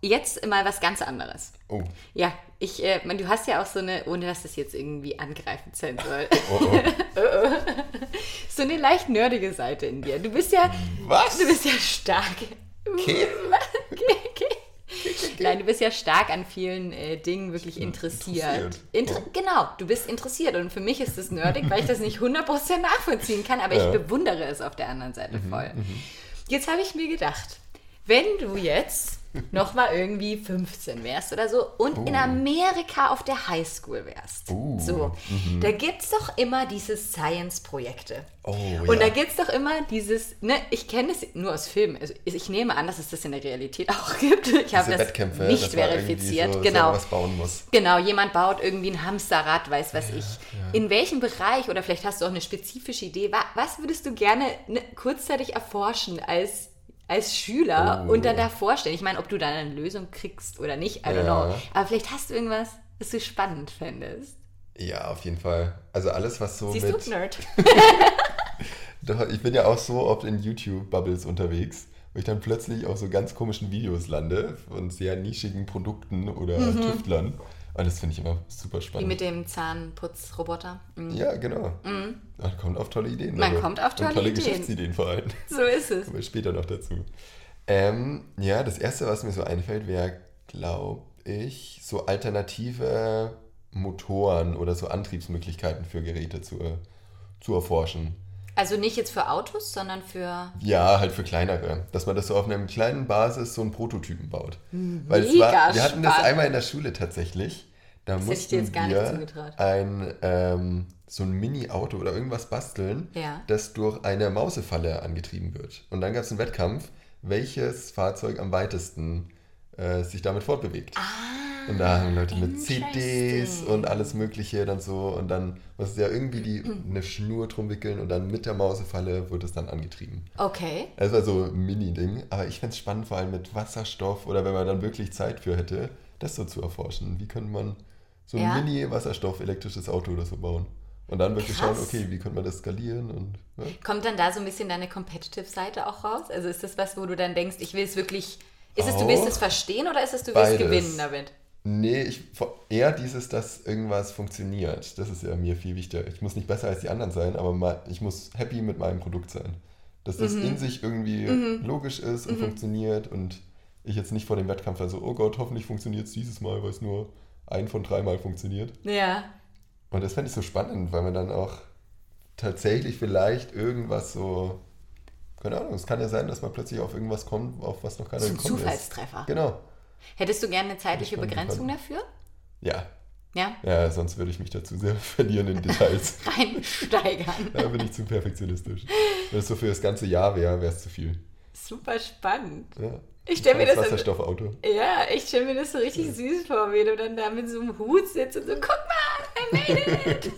jetzt mal was ganz anderes. Oh. Ja, ich, äh, man, du hast ja auch so eine, ohne dass das jetzt irgendwie angreifend sein soll, Oh, oh. oh, oh. so eine leicht nerdige Seite in dir. Du bist ja, Was? du bist ja stark. Okay. okay, okay. Nein, du bist ja stark an vielen äh, Dingen wirklich interessiert. interessiert. Inter- Oh. Genau, du bist interessiert. Und für mich ist das nerdig, weil ich das nicht hundert Prozent nachvollziehen kann, aber Ja. ich bewundere es auf der anderen Seite voll. Jetzt habe ich mir gedacht, wenn du jetzt nochmal irgendwie fünfzehn wärst oder so und Oh. in Amerika auf der Highschool wärst, Oh. so, da gibt es doch immer diese Science-Projekte. Oh, Und ja. da gibt es doch immer dieses, ne, ich kenne es nur aus Filmen, also ich nehme an, dass es das in der Realität auch gibt. Ich habe Diese das Wettkämpfe, nicht dass man irgendwie verifiziert. so Genau. selber was bauen muss. Genau, jemand baut irgendwie ein Hamsterrad, weiß was ich. In welchem Bereich, oder vielleicht hast du auch eine spezifische Idee, wa- was würdest du gerne ne, kurzzeitig erforschen als, als Schüler Oh. und dann da vorstellen? Ich meine, ob du da eine Lösung kriegst oder nicht, I don't Ja. know. Aber vielleicht hast du irgendwas, was du spannend fändest. Ja, auf jeden Fall. Also alles, was so Siehst mit... du, Nerd? Doch, ich bin ja auch so oft in YouTube-Bubbles unterwegs, wo ich dann plötzlich auf so ganz komischen Videos lande von sehr nischigen Produkten oder Tüftlern. Und das finde ich immer super Wie spannend. mit dem Zahnputzroboter. Mhm. Ja, genau. Man kommt auf tolle Ideen. Man aber- kommt auf tolle und tolle Ideen. Geschäftsideen vor allem. So ist es. Kommen wir später noch dazu. Ähm, ja, das Erste, was mir so einfällt, wäre, glaube ich, so alternative Motoren oder so Antriebsmöglichkeiten für Geräte zu, zu erforschen. Also nicht jetzt für Autos, sondern für... Ja, halt für kleinere. Dass man das so auf einer kleinen Basis so einen Prototypen baut. Weil es Mega war, wir hatten das spannend. einmal in der Schule tatsächlich. Da hätte ich dir mussten jetzt gar nicht wir zugetraut. ein, ähm, so ein Mini-Auto oder irgendwas basteln, Ja. das durch eine Mausefalle angetrieben wird. Und dann gab es einen Wettkampf, welches Fahrzeug am weitesten äh, sich damit fortbewegt. Ah, Und da haben Leute mit C Ds interesting. und alles Mögliche dann so und dann musst du ja irgendwie die, eine Schnur drum wickeln und dann mit der Mausefalle wird es dann angetrieben. Okay. Das war so ein Mini-Ding, aber ich fände es spannend, vor allem mit Wasserstoff oder wenn man dann wirklich Zeit für hätte, das so zu erforschen. Wie könnte man so ein Ja. Mini-Wasserstoff-elektrisches Auto oder so bauen? Und dann wirklich Krass. schauen, okay, wie könnte man das skalieren und ja. Kommt dann da so ein bisschen deine Competitive-Seite auch raus? Also ist das was, wo du dann denkst, ich will es wirklich... Ist es, du willst Auch es verstehen oder ist es, du willst beides. gewinnen damit? Nee, ich, eher dieses, dass irgendwas funktioniert. Das ist ja mir viel wichtiger. Ich muss nicht besser als die anderen sein, aber mal, ich muss happy mit meinem Produkt sein. Dass das in sich irgendwie logisch ist und funktioniert und ich jetzt nicht vor dem Wettkampf also, oh Gott, hoffentlich funktioniert es dieses Mal, weil es nur ein von dreimal funktioniert. Ja. Und das fände ich so spannend, weil man dann auch tatsächlich vielleicht irgendwas so, keine Ahnung, es kann ja sein, dass man plötzlich auf irgendwas kommt, auf was noch keiner So ein gekommen ist. Zufallstreffer. Genau. Hättest du gerne eine zeitliche Spannend, Begrenzung spannend. dafür? Ja. Ja? Ja, sonst würde ich mich dazu sehr verlieren in Details. Reinsteigern. Da bin ich zu perfektionistisch. Wenn es so für das ganze Jahr wäre, wäre es zu viel. Super spannend. Ja. Ich stell mir das also- Wasserstoffauto. Ja, ich stelle mir das so richtig süß vor, wie du dann da mit so einem Hut sitzt und so, guck mal, I made it.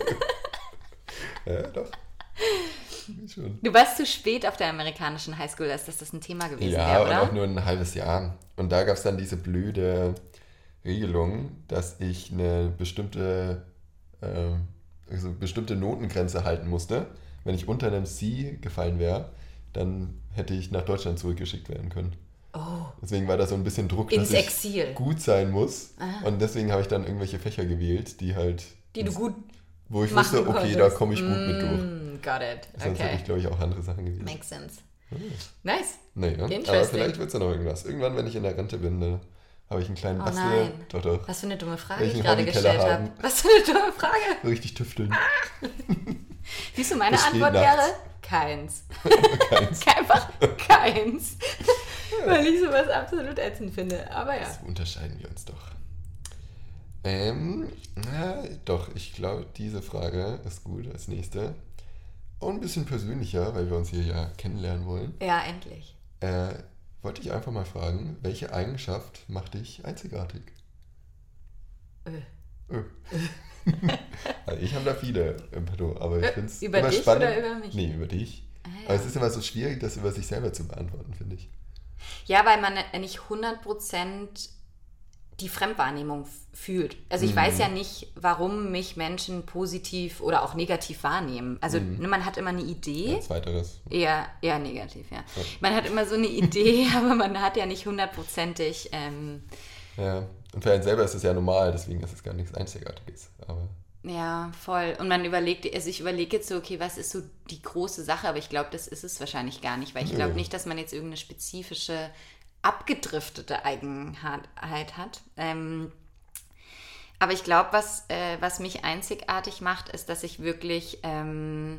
Ja, doch. Schon. Du warst zu spät auf der amerikanischen Highschool, als dass das ein Thema gewesen Ja, wäre, und oder? auch nur ein halbes Jahr. Und da gab es dann diese blöde Regelung, dass ich eine bestimmte, äh, also bestimmte Notengrenze halten musste. Wenn ich unter einem C gefallen wäre, dann hätte ich nach Deutschland zurückgeschickt werden können. Oh, Deswegen war da so ein bisschen Druck, ins dass ich Exil. gut sein muss. Ah. Und deswegen habe ich dann irgendwelche Fächer gewählt, die halt, Die du gut wo ich machen wusste, okay, konntest. da komme ich gut mit durch. Mm, got it. Sonst hätte Okay. ich, glaube ich, auch andere Sachen gewählt. Makes sense. Nice. Nee, ja. Aber Interesting. vielleicht wird es ja noch irgendwas. Irgendwann, wenn ich in der Rente bin, da habe ich einen kleinen Oh Bastel. nein. Doch, doch. Was für eine dumme Frage Welchen ich gerade Hobbykeller gestellt habe. haben? Was für eine dumme Frage. So richtig tüfteln. Siehst du, meine Das steht Antwort nachts. wäre keins. Keins. Einfach keins. Weil ich sowas absolut ätzend finde. Aber ja. So unterscheiden wir uns doch. Ähm, na, doch, ich glaube, diese Frage ist gut als nächste. Und ein bisschen persönlicher, weil wir uns hier ja kennenlernen wollen. Ja, endlich. Äh, wollte ich einfach mal fragen, welche Eigenschaft macht dich einzigartig? Äh. Ö. Also ich habe da viele im Petto, aber ich Äh, finde es über immer dich spannend. oder über mich? Nee, über dich. Ah, ja. Aber es ist immer so schwierig, das über sich selber zu beantworten, finde ich. Ja, weil man nicht hundert Prozent die Fremdwahrnehmung f- fühlt. Also ich Mhm. weiß ja nicht, warum mich Menschen positiv oder auch negativ wahrnehmen. Also Mhm. ne, man hat immer eine Idee. Ja, zweiteres. Eher, eher negativ, ja. Ja. Man hat immer so eine Idee, aber man hat ja nicht hundertprozentig... Ähm, Ja, und für einen selber ist es ja normal, deswegen ist es gar nichts Einzigartiges. Aber ja, voll. Und man überlegt, also ich überlege jetzt so, okay, was ist so die große Sache? Aber ich glaube, das ist es wahrscheinlich gar nicht, weil ich Nö. glaube nicht, dass man jetzt irgendeine spezifische, abgedriftete Eigenheit hat. Ähm, aber ich glaube, was, äh, was mich einzigartig macht, ist, dass ich wirklich, ähm,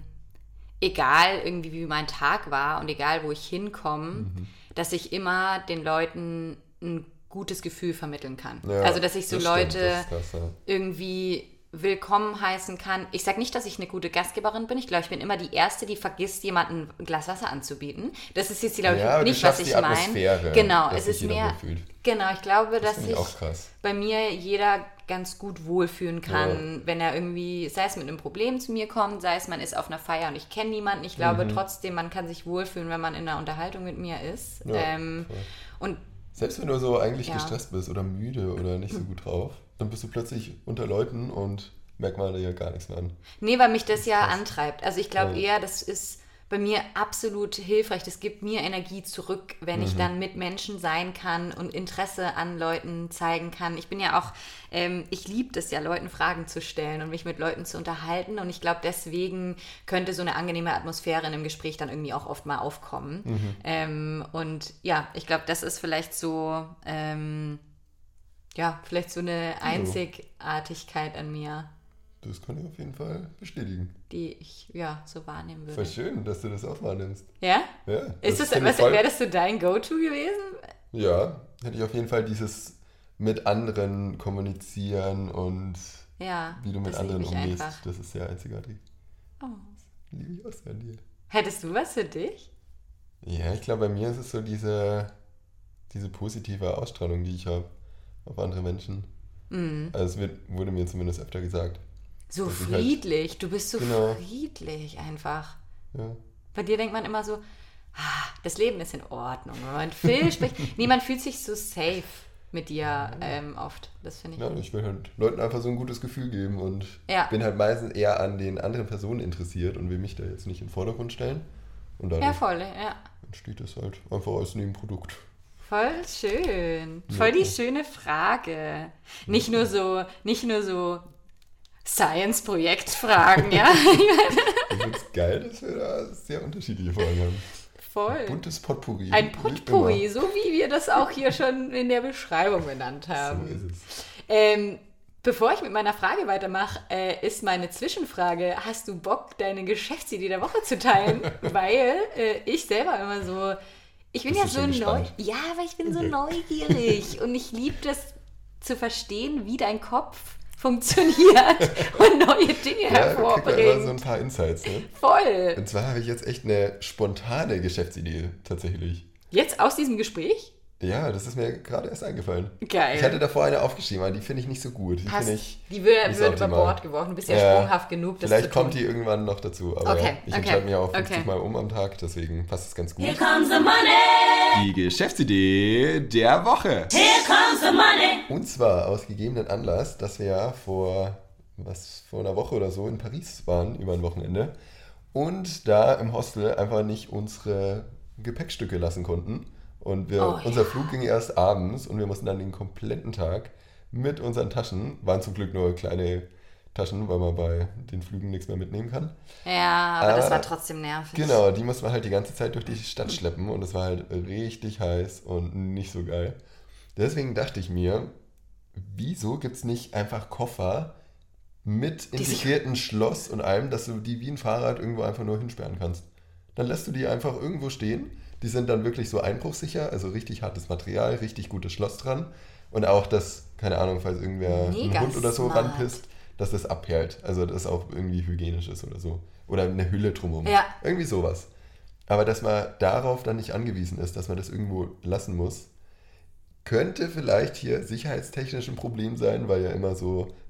egal irgendwie wie mein Tag war und egal wo ich hinkomme, Mhm. dass ich immer den Leuten ein gutes Gefühl vermitteln kann. ja, also, dass ich so das stimmt, Leute das ist krass, ja. irgendwie willkommen heißen kann. Ich sage nicht, dass ich eine gute Gastgeberin bin. Ich glaube, ich bin immer die Erste, die vergisst, jemandem ein Glas Wasser anzubieten. Das ist jetzt, glaube ich, Ja, aber du nicht, was schaffst ich die meine. Atmosphäre, Genau, dass es sich ist jeder mehr. wohlfühlt. Genau, ich glaube, Das dass finde ich sich auch krass. bei mir jeder ganz gut wohlfühlen kann, wenn er irgendwie, sei es mit einem Problem zu mir kommt, sei es man ist auf einer Feier und ich kenne niemanden. Ich glaube Mhm. trotzdem, man kann sich wohlfühlen, wenn man in einer Unterhaltung mit mir ist. Ja, ähm, voll. und Selbst wenn du so eigentlich Ja. gestresst bist oder müde oder nicht so gut drauf, dann bist du plötzlich unter Leuten und merkt man dir ja gar nichts mehr an. Nee, weil mich das ja krass. antreibt. Also ich glaube Ja. eher, das ist bei mir absolut hilfreich. Das gibt mir Energie zurück, wenn ich dann mit Menschen sein kann und Interesse an Leuten zeigen kann. Ich bin ja auch, ähm, ich liebe das ja, Leuten Fragen zu stellen und mich mit Leuten zu unterhalten. Und ich glaube, deswegen könnte so eine angenehme Atmosphäre in einem Gespräch dann irgendwie auch oft mal aufkommen. Ähm, und ja, ich glaube, das ist vielleicht so, ähm, ja, vielleicht so eine Einzigartigkeit an mir, Das kann ich auf jeden Fall bestätigen. die ich ja so wahrnehmen würde. Voll schön, dass du das auch wahrnimmst. Ja? Ja, Ist das, finde ich was, voll- wäre das so dein Go-To gewesen? Ja, hätte ich auf jeden Fall dieses mit anderen kommunizieren und Ja. wie du mit das anderen liebe ich umgehst. einfach. Das ist sehr einzigartig. Oh. Liebe ich auch sehr an dir. Hättest du was für dich? Ja, ich glaube, bei mir ist es so diese, diese positive Ausstrahlung, die ich habe auf andere Menschen. Mhm. Also es wird, wurde mir zumindest öfter gesagt. So Dass ich halt- friedlich. Du bist so Genau. friedlich einfach. Ja. Bei dir denkt man immer so, ah, das Leben ist in Ordnung. Wenn man Phil spricht, niemand fühlt sich so safe mit dir ähm, oft. Das finde ich. Ja, ich will halt Leuten einfach so ein gutes Gefühl geben und Ja. bin halt meistens eher an den anderen Personen interessiert und will mich da jetzt nicht in den Vordergrund stellen. Und Ja, dadurch voll, ja. entsteht das halt einfach als Nebenprodukt. Voll schön. Voll die schöne Frage. Nicht nur so, nicht nur so Science-Projekt-Fragen, ja. Ich finde es geil, dass wir da sehr unterschiedliche Fragen haben. Voll. Buntes Potpourri. Ein wie Potpourri, immer. so wie wir das auch hier schon in der Beschreibung genannt haben. So ist es. Ähm, bevor ich mit meiner Frage weitermache, äh, ist meine Zwischenfrage, hast du Bock, deine Geschäftsidee der Woche zu teilen? Weil äh, ich selber immer so, ich bin Bist ja du so schon neu, gespannt? ja, aber ich bin so neugierig und ich liebe das zu verstehen, wie dein Kopf funktioniert und neue Dinge Ja, da kriegt man immer so ein hervorbringt. paar Insights. Ne? Voll. Und zwar habe ich jetzt echt eine spontane Geschäftsidee tatsächlich. Jetzt aus diesem Gespräch? Ja, das ist mir gerade erst eingefallen. Geil. Ich hatte davor eine aufgeschrieben, aber die finde ich nicht so gut. Die Passt. finde ich Die wird, nicht wird optimal. über Bord geworfen. Du bist ja, Ja, sprunghaft genug, das Vielleicht zu tun. kommt die irgendwann noch dazu, aber Okay, ich okay, entscheide mich auch fünfzig okay. Mal um am Tag, deswegen passt es ganz gut. Here comes the money. Die Geschäftsidee der Woche. Here comes the money. Und zwar aus gegebenen Anlass, dass wir ja vor, was, vor einer Woche oder so in Paris waren über ein Wochenende und da im Hostel einfach nicht unsere Gepäckstücke lassen konnten. Und wir, Oh, unser ja. Flug ging erst abends und wir mussten dann den kompletten Tag mit unseren Taschen, waren zum Glück nur kleine Taschen, weil man bei den Flügen nichts mehr mitnehmen kann. Ja, aber das Ah, war trotzdem nervig. Genau, die mussten wir halt die ganze Zeit durch die Stadt schleppen und es war halt richtig heiß und nicht so geil. Deswegen dachte ich mir, wieso gibt es nicht einfach Koffer mit Die sich- integriertem Schloss und allem, dass du die wie ein Fahrrad irgendwo einfach nur hinsperren kannst? Dann lässt du die einfach irgendwo stehen. Die sind dann wirklich so einbruchsicher, also richtig hartes Material, richtig gutes Schloss dran. Und auch, dass, keine Ahnung, falls irgendwer Mega ein Hund oder so smart. ranpisst, dass das abperlt. Also das auch irgendwie hygienisch ist oder so. Oder eine Hülle drumherum. Ja. Irgendwie sowas. Aber dass man darauf dann nicht angewiesen ist, dass man das irgendwo lassen muss, könnte vielleicht hier sicherheitstechnisch ein Problem sein, weil ja immer so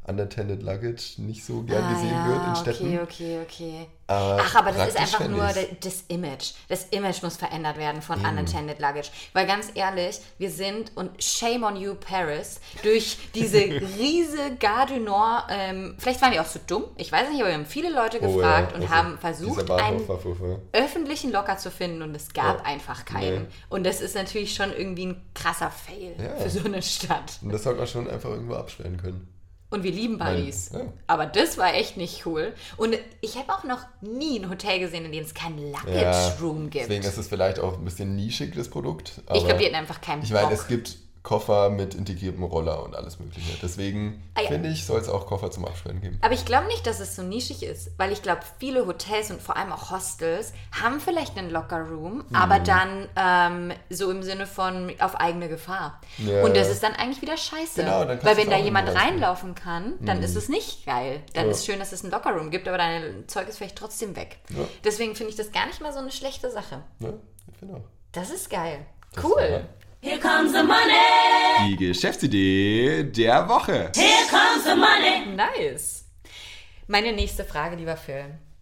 unattended luggage nicht so gern Ah, gesehen ja, wird in Städten. okay, okay, okay. Aber Ach, aber das ist praktisch einfach nur fänd ich's. de- das Image. Das Image muss verändert werden von unattended luggage. Weil ganz ehrlich, wir sind, und shame on you, Paris, durch diese riese Gare du Nord, ähm, vielleicht waren die auch so dumm, ich weiß nicht, aber wir haben viele Leute Oh, gefragt ja, und also haben versucht, dieser Bahnhof einen war furchtbar. öffentlichen Locker zu finden und es gab Ja. einfach keinen. Nee. Und das ist natürlich schon irgendwie ein krasser Fail Ja. für so eine Stadt. Und das sollte man schon einfach irgendwo abstellen können. Und wir lieben Paris. ja. Aber das war echt nicht cool. Und ich habe auch noch nie ein Hotel gesehen, in dem es keinen Luggage Room gibt. Deswegen ist es vielleicht auch ein bisschen nischig, das Produkt. Ich aber glaube, die hatten einfach keinen Ich Bock. meine, es gibt Koffer mit integriertem Roller und alles mögliche. Deswegen Ah, ja. finde ich, soll es auch Koffer zum Absperren geben. Aber ich glaube nicht, dass es so nischig ist, weil ich glaube, viele Hotels und vor allem auch Hostels haben vielleicht einen Locker-Room, Mhm. aber dann ähm, so im Sinne von auf eigene Gefahr. Ja. Und das ist dann eigentlich wieder scheiße. Genau, dann kannst weil du wenn es da auch jemand irgendwo reinlaufen kann, dann ist es nicht geil. Dann Ja. ist schön, dass es einen Locker-Room gibt, aber dein Zeug ist vielleicht trotzdem weg. Ja. Deswegen finde ich das gar nicht mal so eine schlechte Sache. Ja, ich finde auch. Das ist geil. Das Cool. war- Here comes the money. Die Geschäftsidee der Woche. Here comes the money. Nice. Meine nächste Frage, lieber Phil,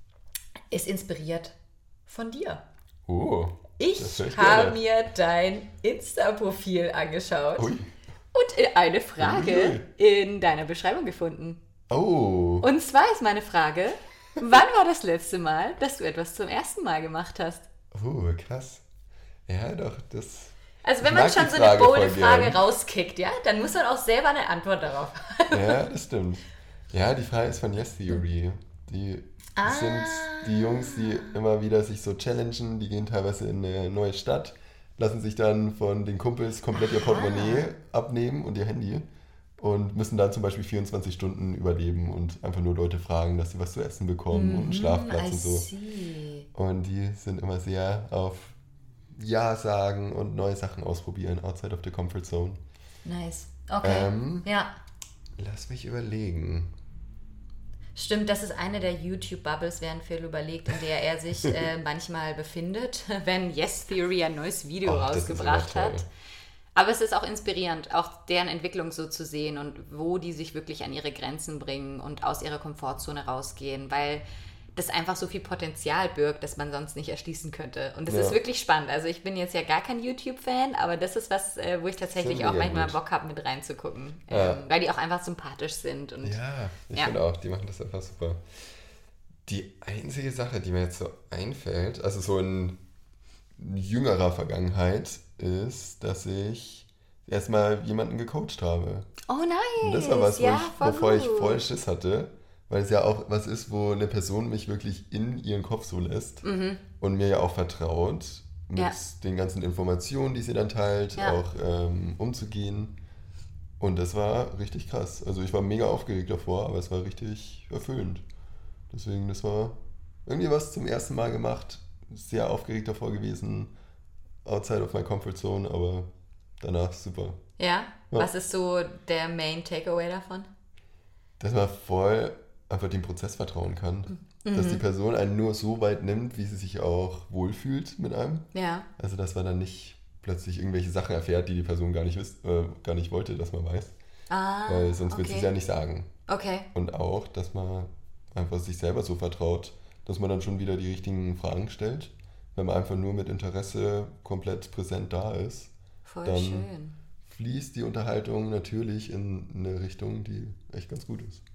ist inspiriert von dir. Oh. Ich das höre ich habe gerne. mir dein Insta-Profil angeschaut Ui. und eine Frage in deiner Beschreibung gefunden. Oh. Und zwar ist meine Frage, wann war das letzte Mal, dass du etwas zum ersten Mal gemacht hast? Oh, krass. Ja, doch, das... Also wenn Ich man mag schon die so eine Frage bolde voll Frage gern. rauskickt, ja, dann muss man auch selber eine Antwort darauf haben. Ja, das stimmt. Ja, die Frage ist von Yes Theory. Die Ah. sind die Jungs, die immer wieder sich so challengen. Die gehen teilweise in eine neue Stadt, lassen sich dann von den Kumpels komplett ihr Portemonnaie abnehmen und ihr Handy und müssen dann zum Beispiel vierundzwanzig Stunden überleben und einfach nur Leute fragen, dass sie was zu essen bekommen und einen Schlafplatz I und so. see. Und die sind immer sehr auf Ja sagen und neue Sachen ausprobieren, outside of the comfort zone. Nice. Okay. Ähm. Ja. Lass mich überlegen. Stimmt, das ist eine der YouTube-Bubbles, während Phil überlegt, in der er sich äh, manchmal befindet, wenn Yes Theory ein neues Video Oh, das ist rausgebracht immer toll. hat. Aber es ist auch inspirierend, auch deren Entwicklung so zu sehen und wo die sich wirklich an ihre Grenzen bringen und aus ihrer Komfortzone rausgehen, weil das einfach so viel Potenzial birgt, das man sonst nicht erschließen könnte. Und das Ja. ist wirklich spannend. Also ich bin jetzt ja gar kein YouTube-Fan, aber das ist was, äh, wo ich tatsächlich Sind auch mega manchmal gut. Bock habe, mit reinzugucken. Ja. Ähm, weil die auch einfach sympathisch sind. Und Ja, ich Ja. finde auch, die machen das einfach super. Die einzige Sache, die mir jetzt so einfällt, also so in jüngerer Vergangenheit, ist, dass ich erstmal jemanden gecoacht habe. oh nice! Und das war was, wo ja, ich, voll wovor ich gut. voll Schiss hatte, weil es ja auch was ist, wo eine Person mich wirklich in ihren Kopf so lässt und mir ja auch vertraut, mit Mhm. Ja. den ganzen Informationen, die sie dann teilt, Ja. auch ähm, umzugehen. Und das war richtig krass. Also ich war mega aufgeregt davor, aber es war richtig erfüllend. Deswegen, das war irgendwie was zum ersten Mal gemacht, sehr aufgeregt davor gewesen, outside of my comfort zone, aber danach super. Ja? Ja. Was ist so der Main Takeaway davon? Dass man voll einfach dem Prozess vertrauen kann. Mhm. Dass die Person einen nur so weit nimmt, wie sie sich auch wohlfühlt mit einem. Ja. Also dass man dann nicht plötzlich irgendwelche Sachen erfährt, die die Person gar nicht, wiss, äh, gar nicht wollte, dass man weiß. Ah, Weil sonst wird sie okay. es ja nicht sagen. Okay. Und auch, dass man einfach sich selber so vertraut, dass man dann schon wieder die richtigen Fragen stellt. Wenn man einfach nur mit Interesse komplett präsent da ist, Voll Dann- schön. fließt die Unterhaltung natürlich in eine Richtung, die echt ganz gut ist.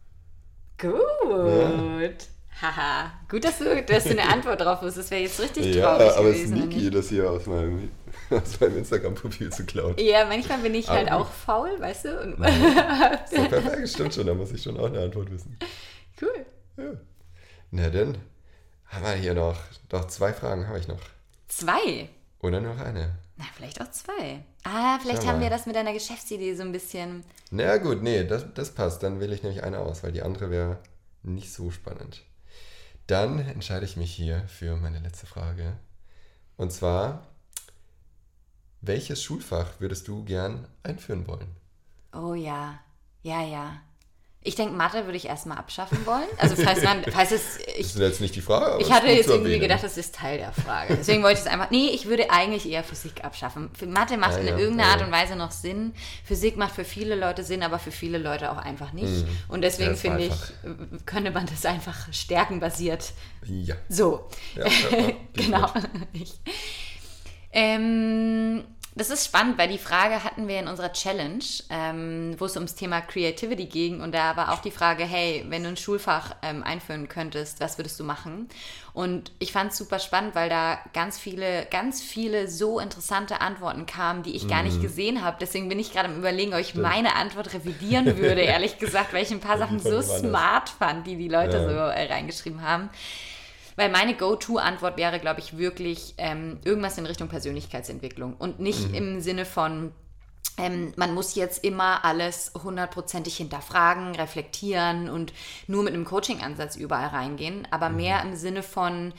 Gut. Haha. Gut, dass du, dass du eine Antwort drauf hast. Das wäre jetzt richtig Ja, traurig aber es ist gewesen. wenn sneaky, nicht. das hier aus meinem, aus meinem Instagram-Profil zu klauen. Ja, manchmal bin ich halt Aber auch faul, weißt du? Und So perfekt, stimmt schon, da muss ich schon auch eine Antwort wissen. cool. Ja. Na dann, haben wir hier noch, doch zwei Fragen habe ich noch. Zwei. Oder noch eine. Na, vielleicht auch zwei. Ah, vielleicht Schau haben mal. wir das mit deiner Geschäftsidee so ein bisschen. Na gut, nee, das, das passt. Dann wähle ich nämlich eine aus, weil die andere wäre nicht so spannend. Dann entscheide ich mich hier für meine letzte Frage. Und zwar, welches Schulfach würdest du gern einführen wollen? Oh ja. Ja, ja. Ich denke, Mathe würde ich erstmal abschaffen wollen. Also falls man, falls es... Ich, das ist jetzt nicht die Frage, aber ich hatte jetzt irgendwie gedacht, das ist Teil der Frage. Deswegen wollte ich es einfach... Nee, ich würde eigentlich eher Physik abschaffen. Für Mathe macht ja, in ja, irgendeiner ja. Art und Weise noch Sinn. Physik macht für viele Leute Sinn, aber für viele Leute auch einfach nicht. Mhm. Und deswegen Ja, finde ich, einfach. könnte man das einfach stärkenbasiert... Ja. So. Ja, ja, ja, genau. mit. ähm... Das ist spannend, weil die Frage hatten wir in unserer Challenge, ähm, wo es ums Thema Creativity ging und da war auch die Frage, hey, wenn du ein Schulfach ähm, einführen könntest, was würdest du machen? Und ich fand es super spannend, weil da ganz viele, ganz viele so interessante Antworten kamen, die ich gar nicht gesehen habe. Deswegen bin ich gerade am Überlegen, ob ich meine Antwort revidieren würde, ehrlich gesagt, weil ich ein paar Sachen so smart fand, die die Leute Ja. so äh, reingeschrieben haben. Weil meine Go-To-Antwort wäre, glaube ich, wirklich ähm, irgendwas in Richtung Persönlichkeitsentwicklung und nicht mhm. im Sinne von, ähm, man muss jetzt immer alles hundertprozentig hinterfragen, reflektieren und nur mit einem Coaching-Ansatz überall reingehen, aber mhm. mehr im Sinne von,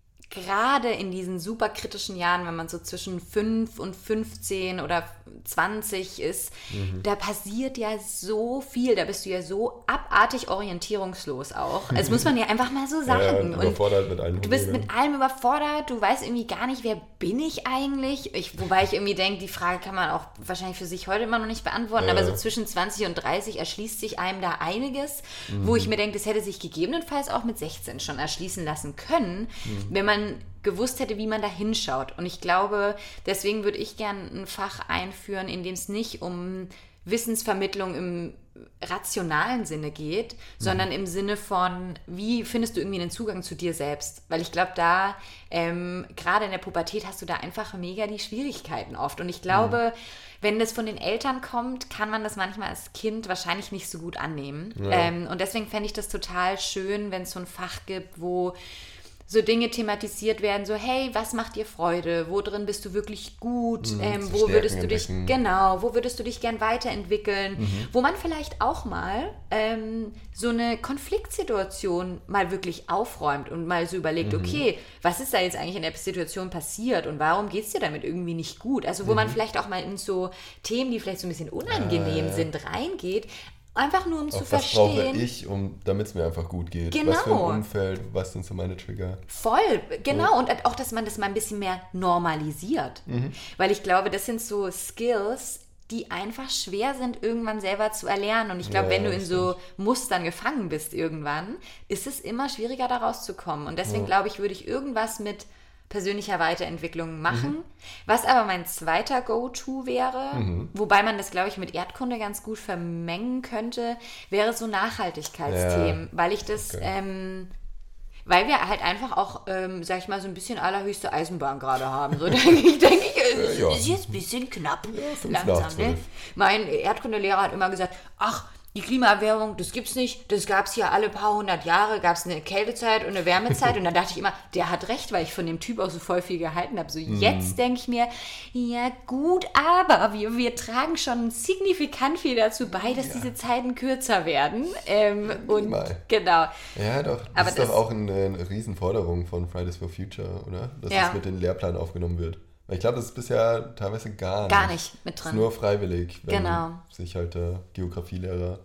gerade in diesen super kritischen Jahren, wenn man so zwischen fünf und fünfzehn oder zwanzig ist, mhm. da passiert ja so viel, da bist du ja so abartig orientierungslos auch. Also muss man ja einfach mal so sagen. Ja, überfordert und mit allem. Du bist mit allem überfordert, du weißt irgendwie gar nicht, wer bin ich eigentlich? Ich, wobei ich irgendwie denke, die Frage kann man auch wahrscheinlich für sich heute immer noch nicht beantworten, ja. aber so zwischen zwanzig und dreißig erschließt sich einem da einiges, mhm. wo ich mir denke, das hätte sich gegebenenfalls auch mit sechzehn schon erschließen lassen können, mhm. wenn man gewusst hätte, wie man da hinschaut. Und ich glaube, deswegen würde ich gerne ein Fach einführen, in dem es nicht um Wissensvermittlung im rationalen Sinne geht, mhm. sondern im Sinne von, wie findest du irgendwie einen Zugang zu dir selbst? Weil ich glaube, da, ähm, gerade in der Pubertät hast du da einfach mega die Schwierigkeiten oft. Und ich glaube, mhm. wenn das von den Eltern kommt, kann man das manchmal als Kind wahrscheinlich nicht so gut annehmen. Ja. Ähm, und deswegen fände ich das total schön, wenn es so ein Fach gibt, wo so Dinge thematisiert werden, so hey, was macht dir Freude? Wo drin bist du wirklich gut? Mhm, ähm, wo würdest du dich, entdecken. genau, wo würdest du dich gern weiterentwickeln? Mhm. Wo man vielleicht auch mal ähm, so eine Konfliktsituation mal wirklich aufräumt und mal so überlegt, mhm. okay, was ist da jetzt eigentlich in der Situation passiert und warum geht es dir damit irgendwie nicht gut? Also wo mhm. man vielleicht auch mal in so Themen, die vielleicht so ein bisschen unangenehm äh. sind, reingeht, einfach nur um Auch zu was verstehen. Was brauche ich, um, damit es mir einfach gut geht? Genau. Was für ein Umfeld, was sind so meine Trigger? Voll, genau. Und auch, dass man das mal ein bisschen mehr normalisiert. Mhm. Weil ich glaube, das sind so Skills, die einfach schwer sind, irgendwann selber zu erlernen. Und ich glaube, ja, wenn du in so Mustern gefangen bist irgendwann, ist es immer schwieriger, da rauszukommen. Und deswegen ja. glaube ich, würde ich irgendwas mit persönlicher Weiterentwicklung machen. Mhm. Was aber mein zweiter Go-To wäre, mhm. wobei man das, glaube ich, mit Erdkunde ganz gut vermengen könnte, wäre so Nachhaltigkeitsthemen, ja. weil ich das, okay. ähm, weil wir halt einfach auch, ähm, sag ich mal, so ein bisschen allerhöchste Eisenbahn gerade haben. So denke ich, denke ich, es ja. ist jetzt ein bisschen knapp, ja, langsam. Ne? Mein Erdkundelehrer hat immer gesagt, ach, die Klimaerwärmung, das gibt's nicht, das gab's hier alle paar hundert Jahre, gab's eine Kältezeit und eine Wärmezeit und dann dachte ich immer, der hat recht, weil ich von dem Typ auch so voll viel gehalten habe. So mm. jetzt denke ich mir, ja gut, aber wir, wir tragen schon signifikant viel dazu bei, dass ja. diese Zeiten kürzer werden. Ähm, und genau. Ja doch, das aber ist das, doch auch eine, eine Riesenforderung von Fridays for Future, oder? Dass ja. es mit den Lehrplan aufgenommen wird. Ich glaube, das ist bisher teilweise gar nicht. Gar nicht mit drin. Das ist nur freiwillig, wenn genau. sich halt äh, Geografielehrer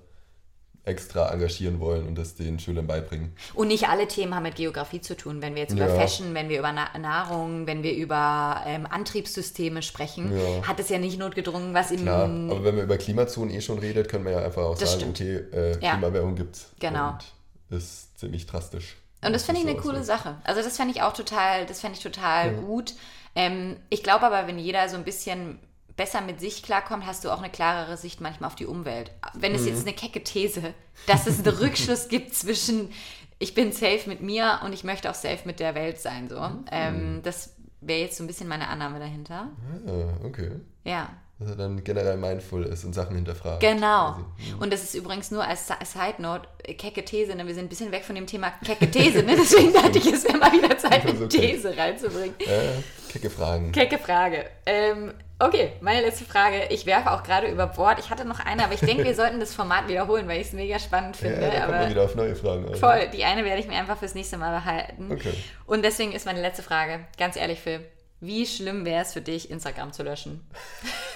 extra engagieren wollen und das den Schülern beibringen. Und nicht alle Themen haben mit Geografie zu tun. Wenn wir jetzt über ja. Fashion, wenn wir über Na- Nahrung, wenn wir über ähm, Antriebssysteme sprechen, ja. hat es ja nicht notgedrungen, was im... Klar, aber wenn man über Klimazonen eh schon redet, können wir ja einfach auch das sagen, stimmt. okay, äh, ja. Klimaerwärmung gibt's. Genau. Und ist ziemlich drastisch. Und das finde ich eine coole Sache. Also das fände ich auch total, das fände ich total ja. gut. Ähm, ich glaube aber, wenn jeder so ein bisschen besser mit sich klarkommt, hast du auch eine klarere Sicht manchmal auf die Umwelt. Wenn es mhm. jetzt eine kecke These, dass es einen Rückschluss gibt zwischen ich bin safe mit mir und ich möchte auch safe mit der Welt sein. So. Mhm. Ähm, das wäre jetzt so ein bisschen meine Annahme dahinter. Ah, okay. Ja. Dass er dann generell mindful ist und Sachen hinterfragt. Genau. Mhm. Und das ist übrigens nur als Side Note, kecke These, ne? Wir sind ein bisschen weg von dem Thema kecke These, ne? Deswegen dachte ich, es wäre mal wieder Zeit, eine okay. These reinzubringen. Ja, kecke Fragen. Kecke Frage. Ähm, okay, meine letzte Frage. Ich werfe auch gerade über Bord. Ich hatte noch eine, aber ich denke, wir sollten das Format wiederholen, weil ich es mega spannend finde. Ja, da kommt aber man wieder auf neue Fragen. Also. Voll. Die eine werde ich mir einfach fürs nächste Mal behalten. Okay. Und deswegen ist meine letzte Frage, ganz ehrlich, Phil, wie schlimm wäre es für dich, Instagram zu löschen? Das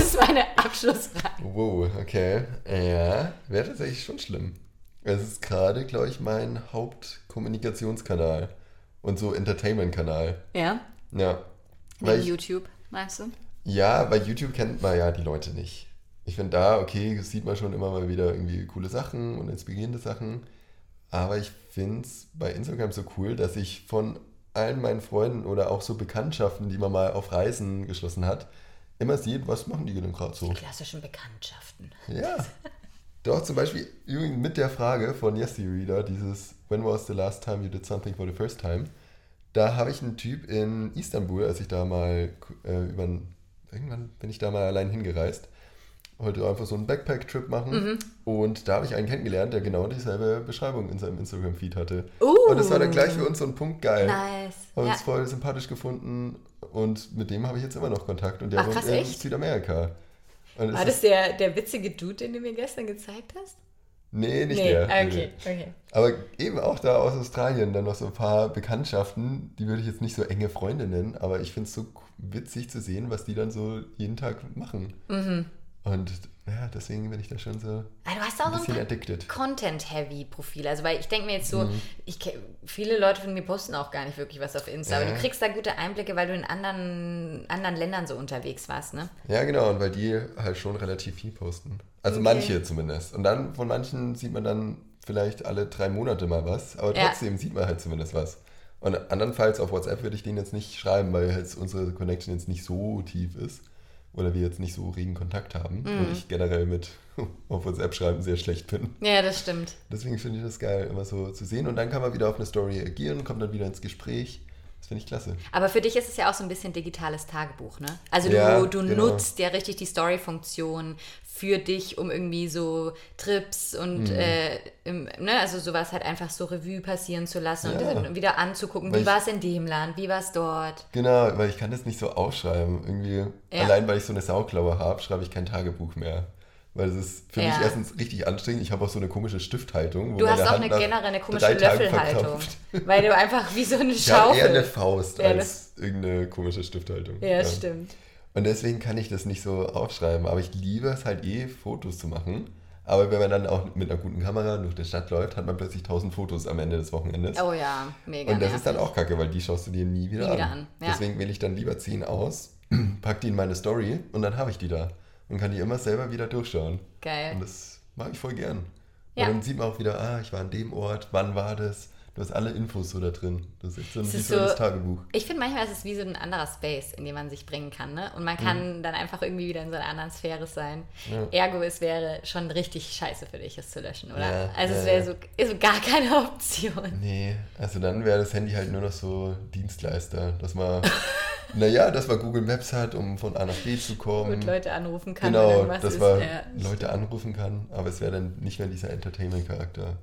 ist meine Abschlussfrage. Wow, okay. Ja, wäre tatsächlich schon schlimm. Es ist gerade, glaube ich, mein Hauptkommunikationskanal und so Entertainment-Kanal. Ja? Ja. Wegen YouTube, meinst du? Ja, bei YouTube kennt man ja die Leute nicht. Ich finde da, okay, sieht man schon immer mal wieder irgendwie coole Sachen und inspirierende Sachen. Aber ich finde es bei Instagram so cool, dass ich von allen meinen Freunden oder auch so Bekanntschaften, die man mal auf Reisen geschlossen hat, immer sieht, was machen die denn gerade so. Klassischen Bekanntschaften. Ja. Doch, zum Beispiel mit der Frage von YesDeReader, dieses When was the last time you did something for the first time? Da habe ich einen Typ in Istanbul, als ich da mal äh, über irgendwann bin ich da mal allein hingereist, wollte einfach so einen Backpack-Trip machen mhm. und da habe ich einen kennengelernt, der genau dieselbe Beschreibung in seinem Instagram-Feed hatte. Uh. Und das war dann gleich für uns so ein Punkt geil. Nice. Haben ja. uns voll sympathisch gefunden und mit dem habe ich jetzt immer noch Kontakt und der Ach, wohnt krass, in echt? Südamerika. Und war das der, der witzige Dude, den du mir gestern gezeigt hast? Nee, nicht nee. der. Okay, nee. okay. Aber eben auch da aus Australien dann noch so ein paar Bekanntschaften, die würde ich jetzt nicht so enge Freunde nennen, aber ich finde es so witzig zu sehen, was die dann so jeden Tag machen. Mhm. Und ja, deswegen bin ich da schon so ah, du hast auch ein bisschen so ein addicted. Content-Heavy-Profil. Also, weil ich denke mir jetzt so, Mhm. ich, viele Leute von mir posten auch gar nicht wirklich was auf Insta, Ja. aber du kriegst da gute Einblicke, weil du in anderen, anderen Ländern so unterwegs warst, ne? Ja, genau, und weil die halt schon relativ viel posten. Also Okay. manche zumindest. Und dann von manchen sieht man dann vielleicht alle drei Monate mal was, aber Ja. trotzdem sieht man halt zumindest was. Und andernfalls auf WhatsApp würde ich denen jetzt nicht schreiben, weil jetzt unsere Connection jetzt nicht so tief ist oder wir jetzt nicht so regen Kontakt haben Mhm. und ich generell mit auf WhatsApp schreiben sehr schlecht bin. Ja, das stimmt. Deswegen finde ich das geil, immer so zu sehen und dann kann man wieder auf eine Story reagieren, kommt dann wieder ins Gespräch. Das finde ich klasse. Aber für dich ist es ja auch so ein bisschen digitales Tagebuch, ne? Also du, Ja, du genau. nutzt ja richtig die Story-Funktion für dich, um irgendwie so Trips und Mhm. äh, im, ne, also sowas halt einfach so Revue passieren zu lassen und Ja. das wieder anzugucken, Weil wie ich- war es in dem Land, wie war es dort. Genau, weil ich kann das nicht so aufschreiben. Irgendwie, Ja. allein weil ich so eine Sauklaue habe, schreibe ich kein Tagebuch mehr. Weil es ist für Ja. mich erstens richtig anstrengend. Ich habe auch so eine komische Stifthaltung. Wo Du hast meine auch Hand eine nach generell eine komische drei Tagen Löffelhaltung, verkrampft. weil du einfach wie so eine Ich habe Schaufel... eher eine Faust Ja, als irgendeine komische Stifthaltung. ja, stimmt. Und deswegen kann ich das nicht so aufschreiben. Aber ich liebe es halt eh, Fotos zu machen. Aber wenn man dann auch mit einer guten Kamera durch die Stadt läuft, hat man plötzlich tausend Fotos am Ende des Wochenendes. Oh ja, mega Und das nervig. ist dann auch kacke, weil die schaust du dir nie wieder Nie an. wieder an, ja. Deswegen wähle ich dann lieber zehn aus, pack die in meine Story und dann habe ich die da. Und kann die immer selber wieder durchschauen. Geil. Und das mag ich voll gern. Ja. Und dann sieht man auch wieder, ah, ich war an dem Ort, wann war das? Du hast alle Infos so da drin. Das ist echt so ein Es ist visuelles so- Tagebuch. Ich finde manchmal ist es wie so ein anderer Space, in dem man sich bringen kann, ne? Und man kann dann einfach irgendwie wieder in so einer anderen Sphäre sein. Mhm. Ja. Ergo, es wäre schon richtig scheiße für dich, es zu löschen, oder? Ja, also es ja, wäre ja. so, ist so gar keine Option. Nee, also dann wäre das Handy halt nur noch so Dienstleister, dass man, naja, dass man Google Maps hat, um von A nach B zu kommen. Und Leute anrufen kann, wenn Genau, irgendwas dass ist. man Ja. Leute anrufen kann, aber es wäre dann nicht mehr dieser Entertainment-Charakter.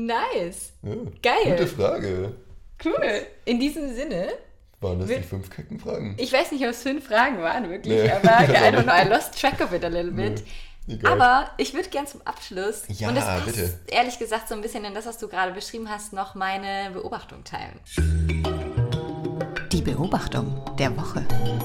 Nice. Ja, Geil. Gute Frage. Cool. In diesem Sinne, Waren das Wir- die fünf kecken Fragen? ich weiß nicht, ob es fünf Fragen waren, wirklich, Nee. aber I don't know, I lost track of it a little bit. Nee, egal. Aber ich würde gern zum Abschluss, Ja, und das passt bitte. ehrlich gesagt so ein bisschen in das, was du gerade beschrieben hast, noch meine Beobachtung teilen. Die Beobachtung der Woche.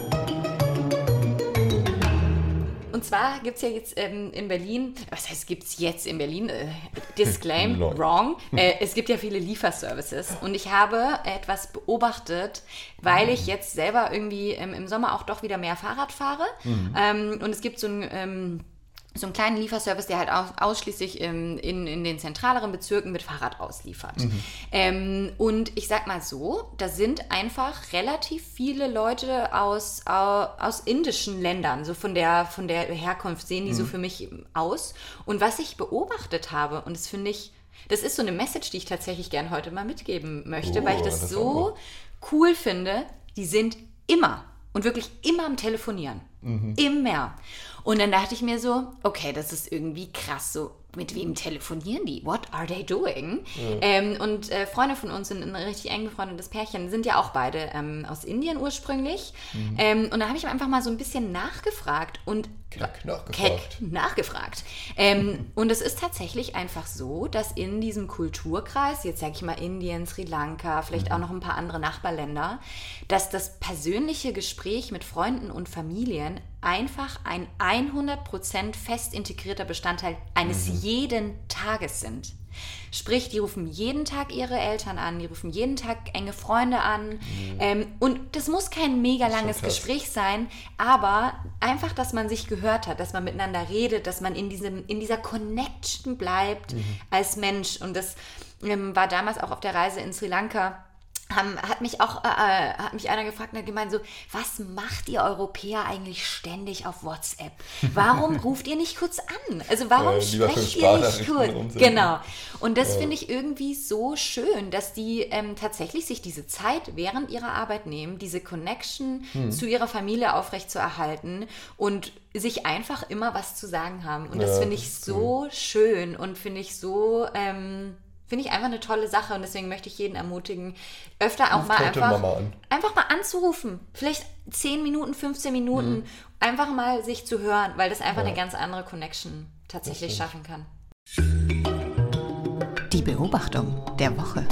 Und zwar gibt es ja jetzt ähm, in Berlin, was heißt gibt es jetzt in Berlin? Äh, Disclaim, Lol. wrong. Äh, es gibt ja viele Lieferservices und ich habe etwas beobachtet, weil ich jetzt selber irgendwie ähm, im Sommer auch doch wieder mehr Fahrrad fahre. Ähm, und es gibt so ein... Ähm, so einen kleinen Lieferservice, der halt aus, ausschließlich ähm, in, in den zentraleren Bezirken mit Fahrrad ausliefert. Ähm, und ich sag mal so, da sind einfach relativ viele Leute aus, au, aus indischen Ländern, so von der, von der Herkunft sehen die so für mich aus. Und was ich beobachtet habe, und das finde ich, das ist so eine Message, die ich tatsächlich gern heute mal mitgeben möchte, Oh, weil ich das, das so auch. cool finde, die sind immer und wirklich immer am Telefonieren. Immer. Und dann dachte ich mir so, okay, das ist irgendwie krass, so mit wem telefonieren die? What are they doing? Ähm, und äh, Freunde von uns sind ein richtig eng befreundetes Pärchen, sind ja auch beide ähm, aus Indien ursprünglich. Ähm, und da habe ich einfach mal so ein bisschen nachgefragt und Keck nachgefragt. Keck nachgefragt. Ähm, und es ist tatsächlich einfach so, dass in diesem Kulturkreis, jetzt sage ich mal Indien, Sri Lanka, vielleicht Mhm. auch noch ein paar andere Nachbarländer, dass das persönliche Gespräch mit Freunden und Familien einfach ein hundert Prozent fest integrierter Bestandteil eines Mhm. jeden Tages sind. Sprich, die rufen jeden Tag ihre Eltern an, die rufen jeden Tag enge Freunde an. Ähm, und das muss kein mega langes krass. Gespräch sein, aber einfach, dass man sich gehört hat, dass man miteinander redet, dass man in, diesem, in dieser Connection bleibt als Mensch. Und das ähm, war damals auch auf der Reise in Sri Lanka. Haben, hat mich auch äh, hat mich einer gefragt und hat gemeint so, was macht ihr Europäer eigentlich ständig auf WhatsApp? Warum ruft ihr nicht kurz an? Also warum Äh, lieber fünf sprecht ihr nicht Sprachnachrichten kurz? rumsenden. Genau. Und das finde ich irgendwie so schön, dass die ähm, tatsächlich sich diese Zeit während ihrer Arbeit nehmen, diese Connection Hm. zu ihrer Familie aufrechtzuerhalten und sich einfach immer was zu sagen haben. Und das Ja, finde das ich ist so schön und finde ich so... Ähm, Finde ich einfach eine tolle Sache und deswegen möchte ich jeden ermutigen, öfter auch Ruf mal Tante einfach, Mama an. einfach mal anzurufen. Vielleicht zehn Minuten, fünfzehn Minuten, Mhm. einfach mal sich zu hören, weil das einfach Ja. eine ganz andere Connection tatsächlich Das schaffen kann. Die Beobachtung der Woche.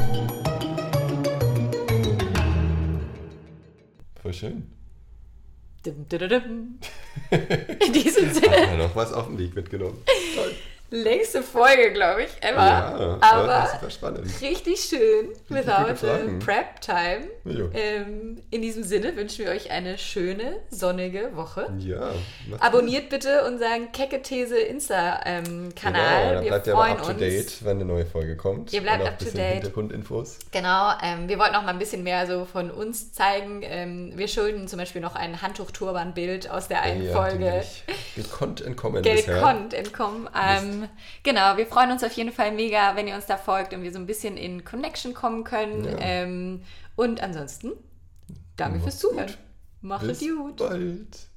Voll schön. Dim, dim, dim. In diesem Sinne, Ja, noch was auf den Weg mitgenommen. Toll. längste Folge, glaube ich, ever. Ja, aber war super spannend. richtig schön. gute Without Fragen. Prep Time. Jo. Ähm, in diesem Sinne wünschen wir euch eine schöne, sonnige Woche. Ja. macht's Abonniert bitte unseren Kecke-These Insta-Kanal. gut. Genau, dann wir bleibt ihr aber freuen up to uns. date, wenn eine neue Folge kommt. Ihr bleibt Und auch up to ein bisschen date. Hintergrundinfos. Genau, ähm, wir wollten auch mal ein bisschen mehr so von uns zeigen. Ähm, wir schulden zum Beispiel noch ein Handtuch-Turban-Bild aus der einen Ja, Folge. dem ich gekonnt entkommen bisher. Gekonnt entkommen. Ähm, genau, wir freuen uns auf jeden Fall mega, wenn ihr uns da folgt und wir so ein bisschen in Connection kommen können. Ja. Ähm, und ansonsten, danke fürs Macht's Zuhören. gut. Macht Bis gut. bald.